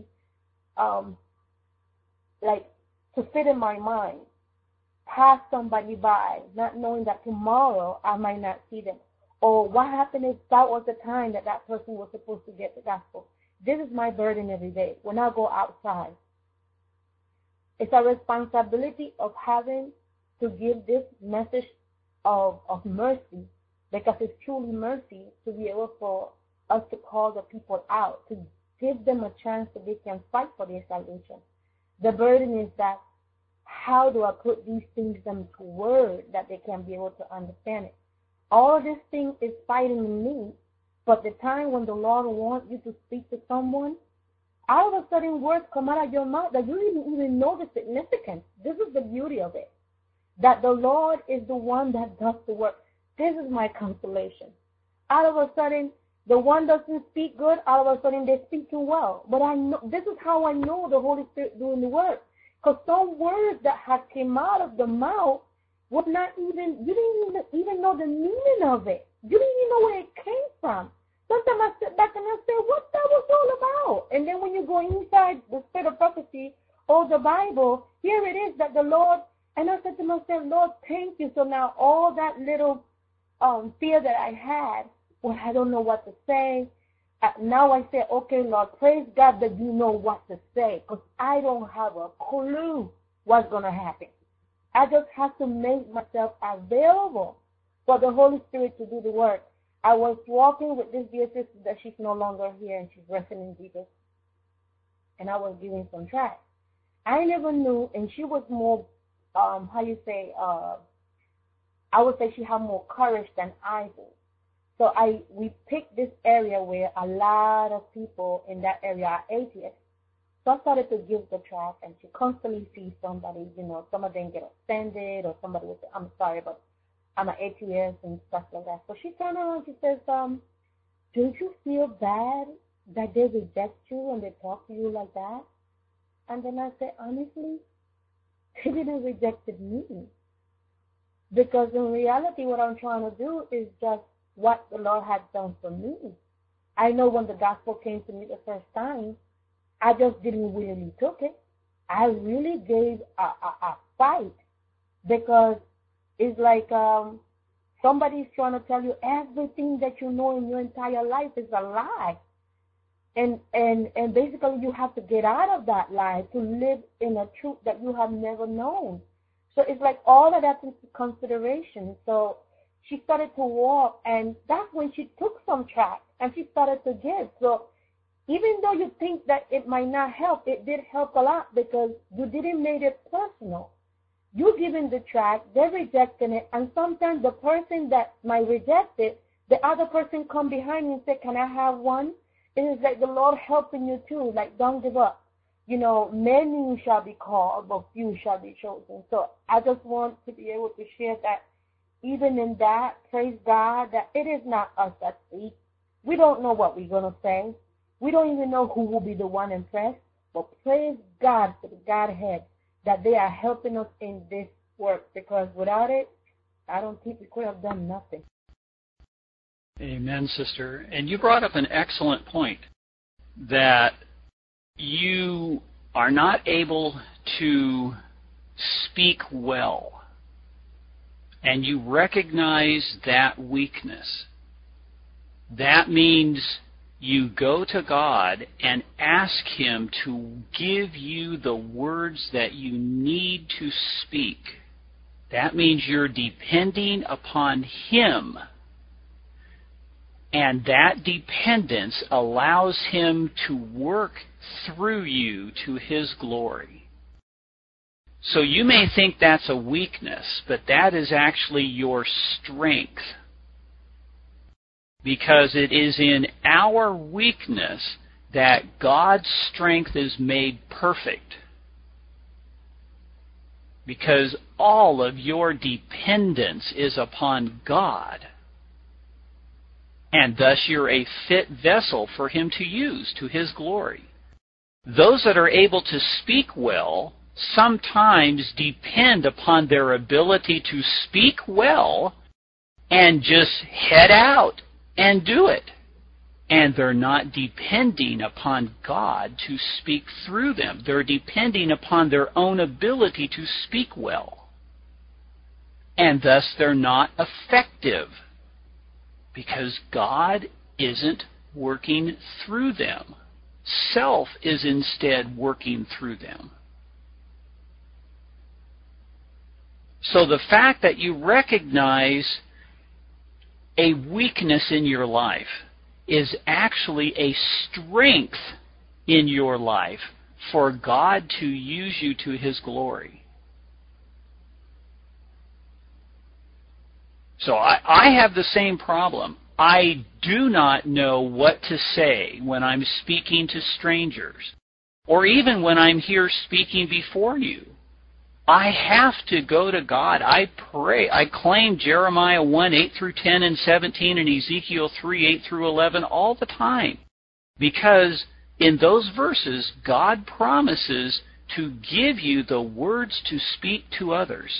to fit in my mind, pass somebody by, not knowing that tomorrow I might not see them. Or what happened if that was the time that person was supposed to get the gospel? This is my burden every day when I go outside. It's a responsibility of having to give this message of mercy, because it's truly mercy to be able for us to call the people out, to give them a chance that they can fight for their salvation. The burden is that how do I put these things into word that they can be able to understand it? All of this thing is fighting in me, but the time when the Lord wants you to speak to someone, all of a sudden words come out of your mouth that you didn't even know the significance. This is the beauty of it, that the Lord is the one that does the work. This is my consolation. All of a sudden, the one doesn't speak good, all of a sudden they speak too well. But I know this is how I know the Holy Spirit doing the work. Because some words that had came out of the mouth was not even, you didn't even know the meaning of it. You didn't even know where it came from. Sometimes I sit back and I say, what that was all about? And then when you go inside the spirit of prophecy or the Bible, here it is that the Lord, and I said to myself, Lord, thank you. So now all that little fear that I had, well, I don't know what to say. Now I say, okay, Lord, praise God that you know what to say, because I don't have a clue what's going to happen. I just have to make myself available for the Holy Spirit to do the work. I was walking with this dear sister that she's no longer here and she's resting in Jesus, and I was giving some tracts. I never knew, and she was more, I would say she had more courage than I do. So we picked this area where a lot of people in that area are atheists. So I started to give the tract, and she constantly sees somebody, some of them get offended, or somebody would say, I'm sorry, but I'm an atheist and stuff like that. So she turned around and she says, don't you feel bad that they reject you and they talk to you like that? And then I said, honestly, He didn't reject me. Because in reality, what I'm trying to do is just what the Lord had done for me. I know when the gospel came to me the first time, I just didn't willingly took it. I really gave a fight, because it's like somebody's trying to tell you everything that you know in your entire life is a lie. And basically you have to get out of that lie to live in a truth that you have never known. So it's like all of that into consideration. So she started to walk, and that's when she took some track and she started to give. So even though you think that it might not help, it did help a lot, because you didn't make it personal. You giving the track, they're rejecting it, and sometimes the person that might reject it, the other person come behind you and say, can I have one? It is like the Lord helping you too, like don't give up. You know, many shall be called, but few shall be chosen. So I just want to be able to share that even in that, praise God, that it is not us that speak. We don't know what we're going to say. We don't even know who will be the one impressed. But praise God for the Godhead that they are helping us in this work, because without it, I don't think we could have done nothing. Amen, sister. And you brought up an excellent point, that you are not able to speak well, and you recognize that weakness. That means you go to God and ask Him to give you the words that you need to speak. That means you're depending upon Him. And that dependence allows Him to work through you to His glory. So you may think that's a weakness, but that is actually your strength. Because it is in our weakness that God's strength is made perfect. Because all of your dependence is upon God. And thus you're a fit vessel for Him to use to His glory. Those that are able to speak well sometimes depend upon their ability to speak well and just head out and do it. And they're not depending upon God to speak through them. They're depending upon their own ability to speak well. And thus they're not effective, because God isn't working through them. Self is instead working through them. So the fact that you recognize a weakness in your life is actually a strength in your life for God to use you to His glory. So I have the same problem. I do not know what to say when I'm speaking to strangers, or even when I'm here speaking before you. I have to go to God. I pray. I claim Jeremiah 1, 8 through 10 and 17, and Ezekiel 3, 8 through 11 all the time. Because in those verses, God promises to give you the words to speak to others.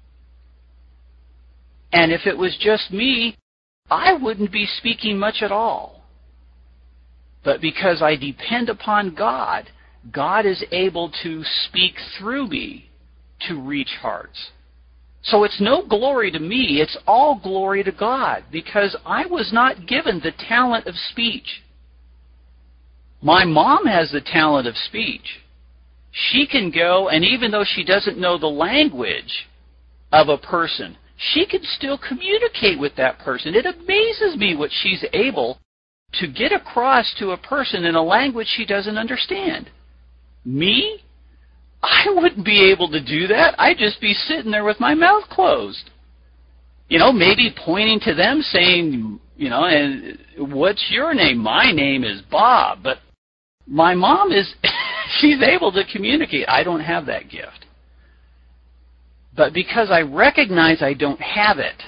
And if it was just me, I wouldn't be speaking much at all. But because I depend upon God, God is able to speak through me to reach hearts. So it's no glory to me, it's all glory to God, because I was not given the talent of speech. My mom has the talent of speech. She can go, and even though she doesn't know the language of a person, she can still communicate with that person. It amazes me what she's able to get across to a person in a language she doesn't understand. Me? I wouldn't be able to do that. I'd just be sitting there with my mouth closed. Maybe pointing to them saying, and what's your name? My name is Bob. But my mom she's able to communicate. I don't have that gift. But because I recognize I don't have it,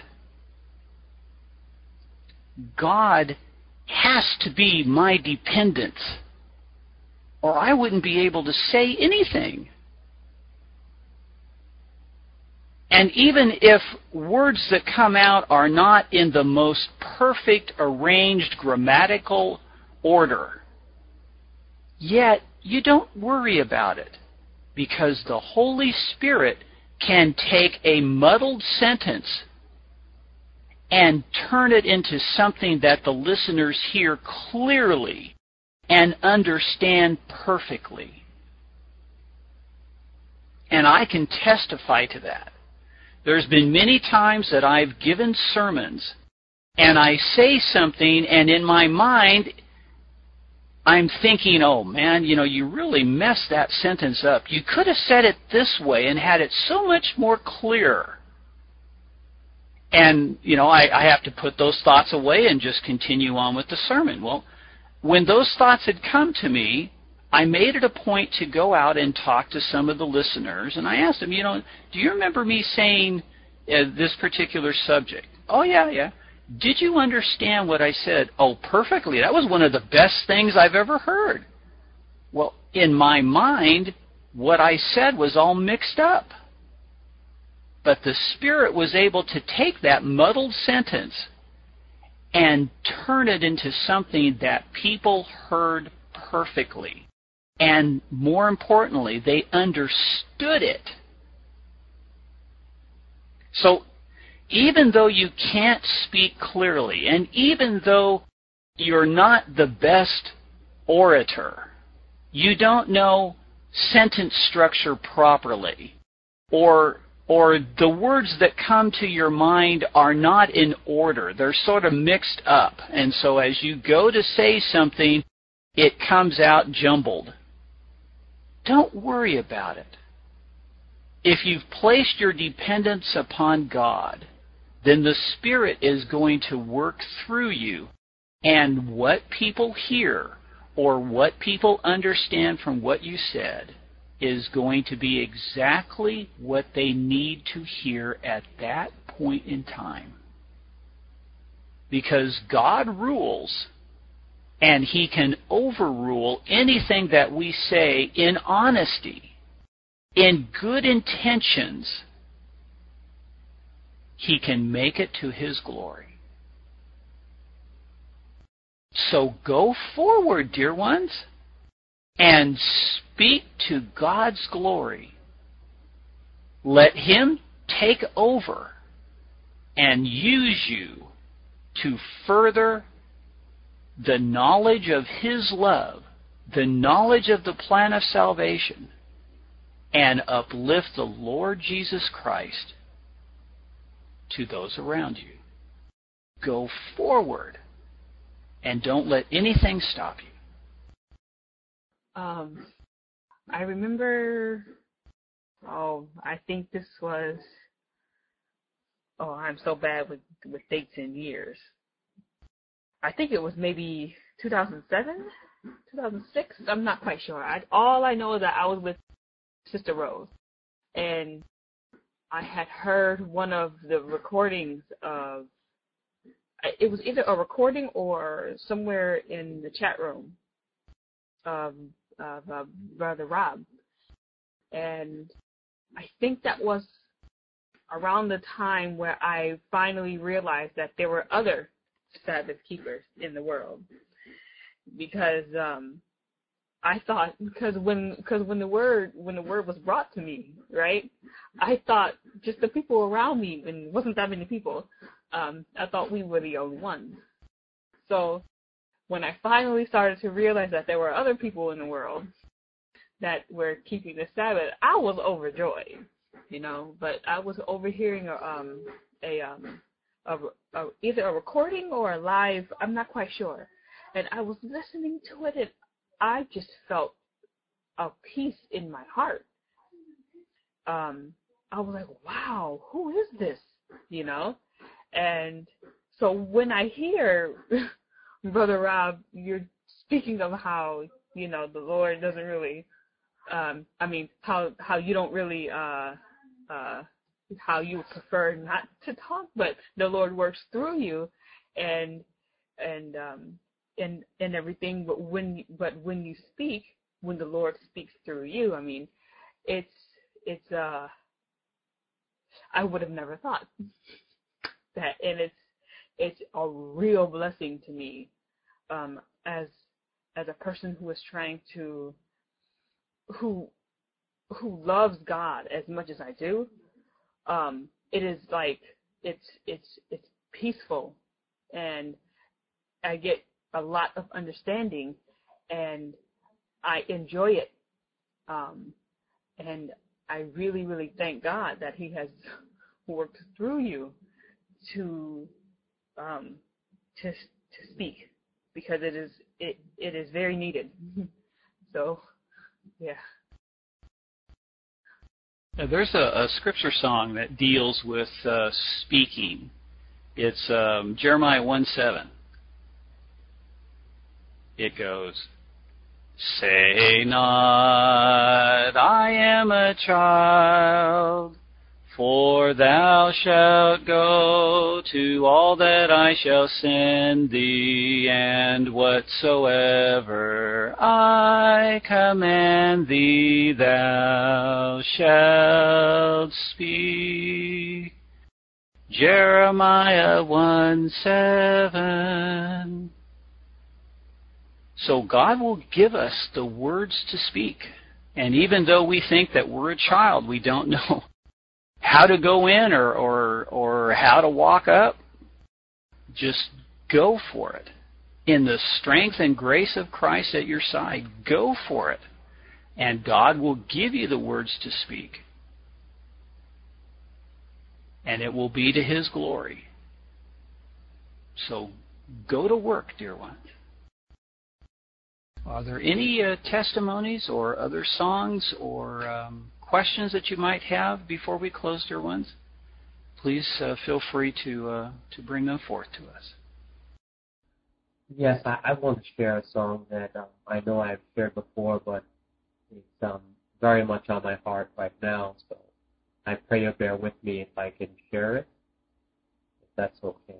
God has to be my dependence, or I wouldn't be able to say anything. And even if words that come out are not in the most perfect, arranged grammatical order, yet you don't worry about it, because the Holy Spirit can take a muddled sentence and turn it into something that the listeners hear clearly and understand perfectly. And I can testify to that. There's been many times that I've given sermons and I say something, and in my mind I'm thinking, oh man, you really messed that sentence up. You could have said it this way and had it so much more clear. And, I have to put those thoughts away and just continue on with the sermon. Well, when those thoughts had come to me, I made it a point to go out and talk to some of the listeners, and I asked them, do you remember me saying this particular subject? Oh, yeah. Did you understand what I said? Oh, perfectly. That was one of the best things I've ever heard. Well, in my mind, what I said was all mixed up. But the Spirit was able to take that muddled sentence and turn it into something that people heard perfectly. And more importantly, they understood it. So even though you can't speak clearly, and even though you're not the best orator, you don't know sentence structure properly, or the words that come to your mind are not in order. They're sort of mixed up. And so as you go to say something, it comes out jumbled. Don't worry about it. If you've placed your dependence upon God, then the Spirit is going to work through you. And what people hear or what people understand from what you said is going to be exactly what they need to hear at that point in time. Because God rules, and He can overrule anything that we say in honesty, in good intentions. He can make it to His glory. So go forward, dear ones, and speak to God's glory. Let Him take over and use you to further the knowledge of His love, the knowledge of the plan of salvation, and uplift the Lord Jesus Christ to those around you. Go forward and don't let anything stop you. I remember, I think this was, I'm so bad with dates and years. I think it was maybe 2007, 2006. I'm not quite sure. All I know is that I was with Sister Rose, and I had heard one of the recordings of, it was either a recording or somewhere in the chat room of Brother Rob. And I think that was around the time where I finally realized that there were other Sabbath keepers in the world. Because I thought, because when the word was brought to me, right, I thought just the people around me, and it wasn't that many people, I thought we were the only ones. So when I finally started to realize that there were other people in the world that were keeping the Sabbath, I was overjoyed, But I was overhearing either a recording or a live, I'm not quite sure. And I was listening to it, and I just felt a peace in my heart. I was like, wow, who is this? And so when I hear Brother Rob, you're speaking of how, the Lord doesn't really, how you don't really, how you prefer not to talk, but the Lord works through you and everything. But when you speak, when the Lord speaks through you, I would have never thought that. And it's a real blessing to me, as a person who is trying to, who loves God as much as I do. It is like, it's peaceful, and I get a lot of understanding, and I enjoy it. And I really, really thank God that He has worked through you to speak, because it is very needed. So, yeah. Now, there's a scripture song that deals with speaking. It's Jeremiah 1:7. It goes, "Say not, I am a child, for thou shalt go to all that I shall send thee, and whatsoever I command thee thou shalt speak." Jeremiah 1:7. So God will give us the words to speak. And even though we think that we're a child, we don't know how to go in or how to walk up, just go for it. In the strength and grace of Christ at your side, go for it. And God will give you the words to speak. And it will be to His glory. So go to work, dear ones. Are there any testimonies or other songs or questions that you might have before we close, dear ones? Please feel free to bring them forth to us. Yes, I want to share a song that I know I've shared before, but it's very much on my heart right now. So I pray you'll bear with me if I can share it, if that's okay.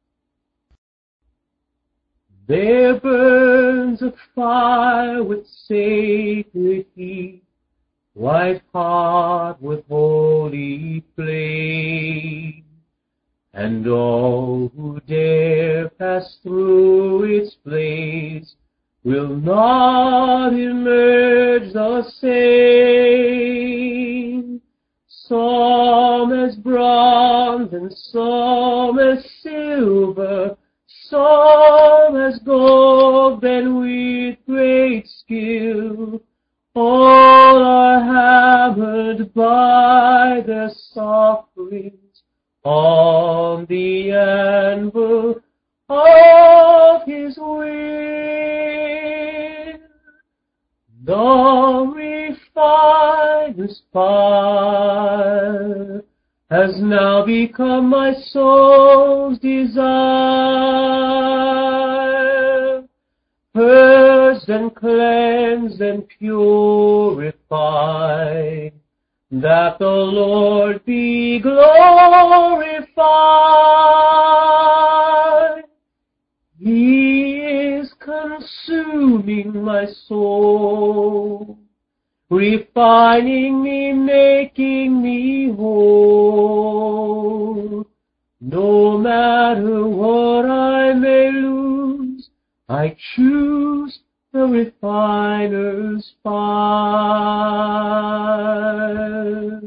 There burns a fire with sacred heat, white hot with holy flame, and all who dare pass through its blaze will not emerge the same. Some as bronze and some as silver, some as gold, and with great skill, all are hammered by their sufferings on the anvil of His will. The refiner's fire has now become my soul's desire, purged and cleansed and purified, that the Lord be glorified. He is consuming my soul, refining me, making me whole. No matter what I may lose, I choose the refiner's fire.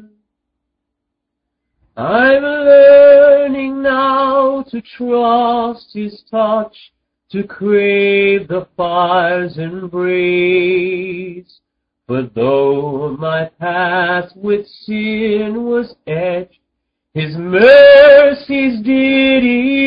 I'm learning now to trust His touch, to crave the fire's embrace. For though my path with sin was etched, His mercies did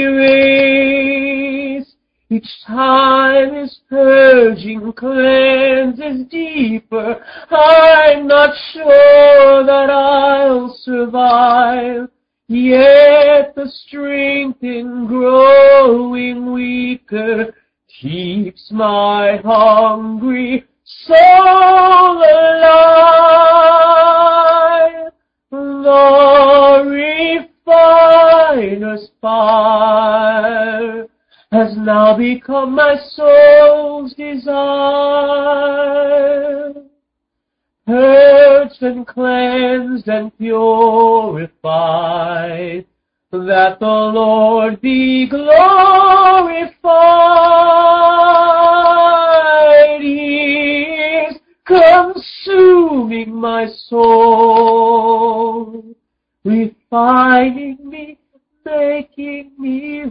erase. Each time His purging cleanses deeper, I'm not sure that I'll survive. Yet the strength in growing weaker keeps my hungry soul alive. The refiner's fire has now become my soul's desire, purged and cleansed and purified, that the Lord be glorified. He is consuming my soul, refining me, making me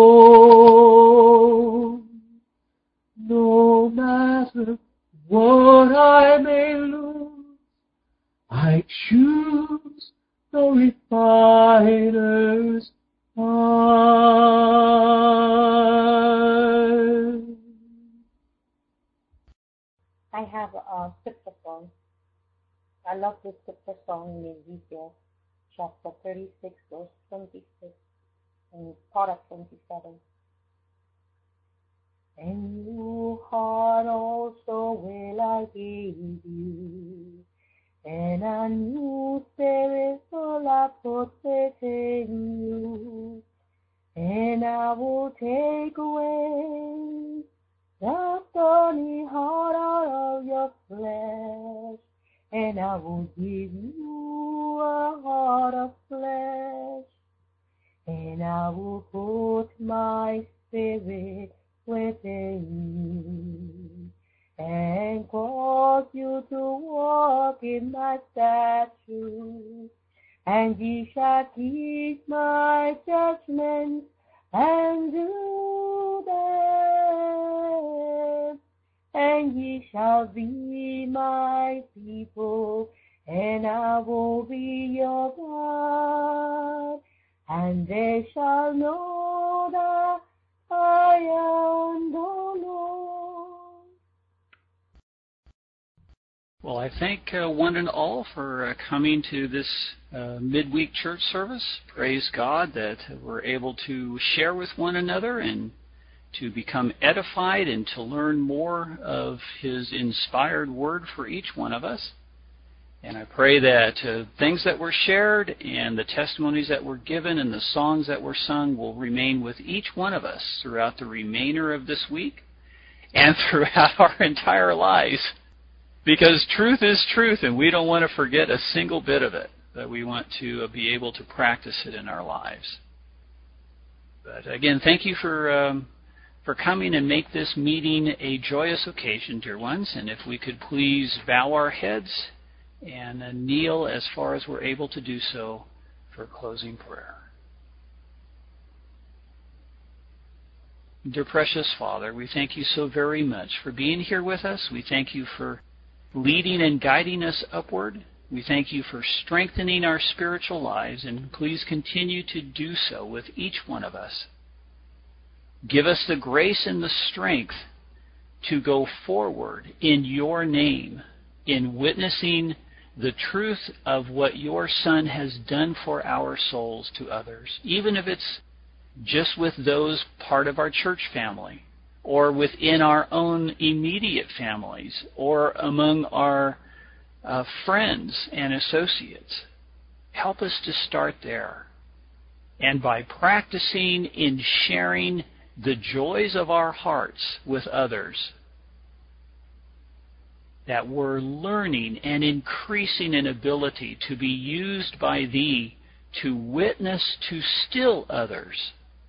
whole. No matter what I may lose, I choose the refiner's fire. I have a scripture song. I love this scripture song in Ezekiel chapter 36, verse 26, and part of 27. And new heart also will I give you, and a new spirit will I put within you, and I will take away the stony heart out of your flesh, and I will give you a heart of flesh, and I will put my spirit within you, and cause you to walk in my statutes, and ye shall keep my judgments and do them, and ye shall be my people, and I will be your God, and they shall know that I am the Lord. Well, I thank one and all for coming to this midweek church service. Praise God that we're able to share with one another and to become edified and to learn more of His inspired word for each one of us. And I pray that things that were shared and the testimonies that were given and the songs that were sung will remain with each one of us throughout the remainder of this week and throughout our entire lives. Because truth is truth, and we don't want to forget a single bit of it, but we want to be able to practice it in our lives. But again, thank you for coming and make this meeting a joyous occasion, dear ones. And if we could please bow our heads and kneel as far as we're able to do so for closing prayer. Dear precious Father, we thank you so very much for being here with us. We thank you for leading and guiding us upward. We thank you for strengthening our spiritual lives, and please continue to do so with each one of us. Give us the grace and the strength to go forward in your name, in witnessing the truth of what your Son has done for our souls to others, even if it's just with those part of our church family, or within our own immediate families, or among our friends and associates. Help us to start there. And by practicing in sharing the joys of our hearts with others, that we're learning and increasing in ability to be used by Thee to witness to still others,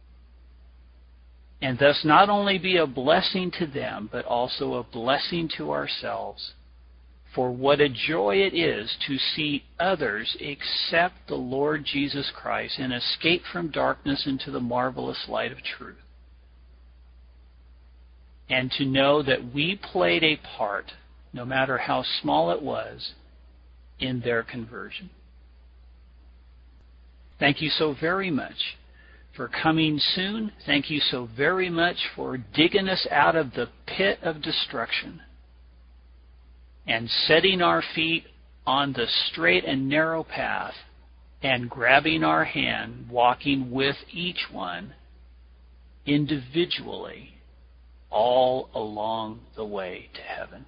and thus not only be a blessing to them, but also a blessing to ourselves. For what a joy it is to see others accept the Lord Jesus Christ and escape from darkness into the marvelous light of truth. And to know that we played a part, no matter how small it was, in their conversion. Thank you so very much for coming soon. Thank you so very much for digging us out of the pit of destruction and setting our feet on the straight and narrow path and grabbing our hand, walking with each one individually all along the way to heaven.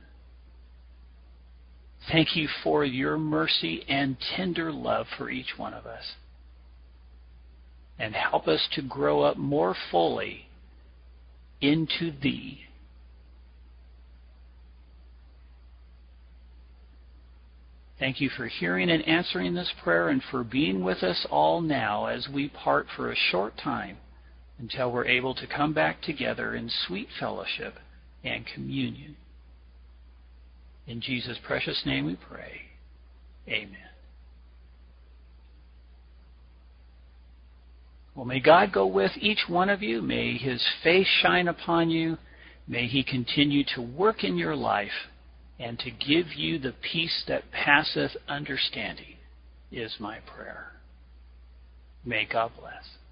Thank you for your mercy and tender love for each one of us. And help us to grow up more fully into Thee. Thank you for hearing and answering this prayer and for being with us all now as we part for a short time until we're able to come back together in sweet fellowship and communion. In Jesus' precious name we pray. Amen. Well, may God go with each one of you. May His face shine upon you. May He continue to work in your life and to give you the peace that passeth understanding is my prayer. May God bless.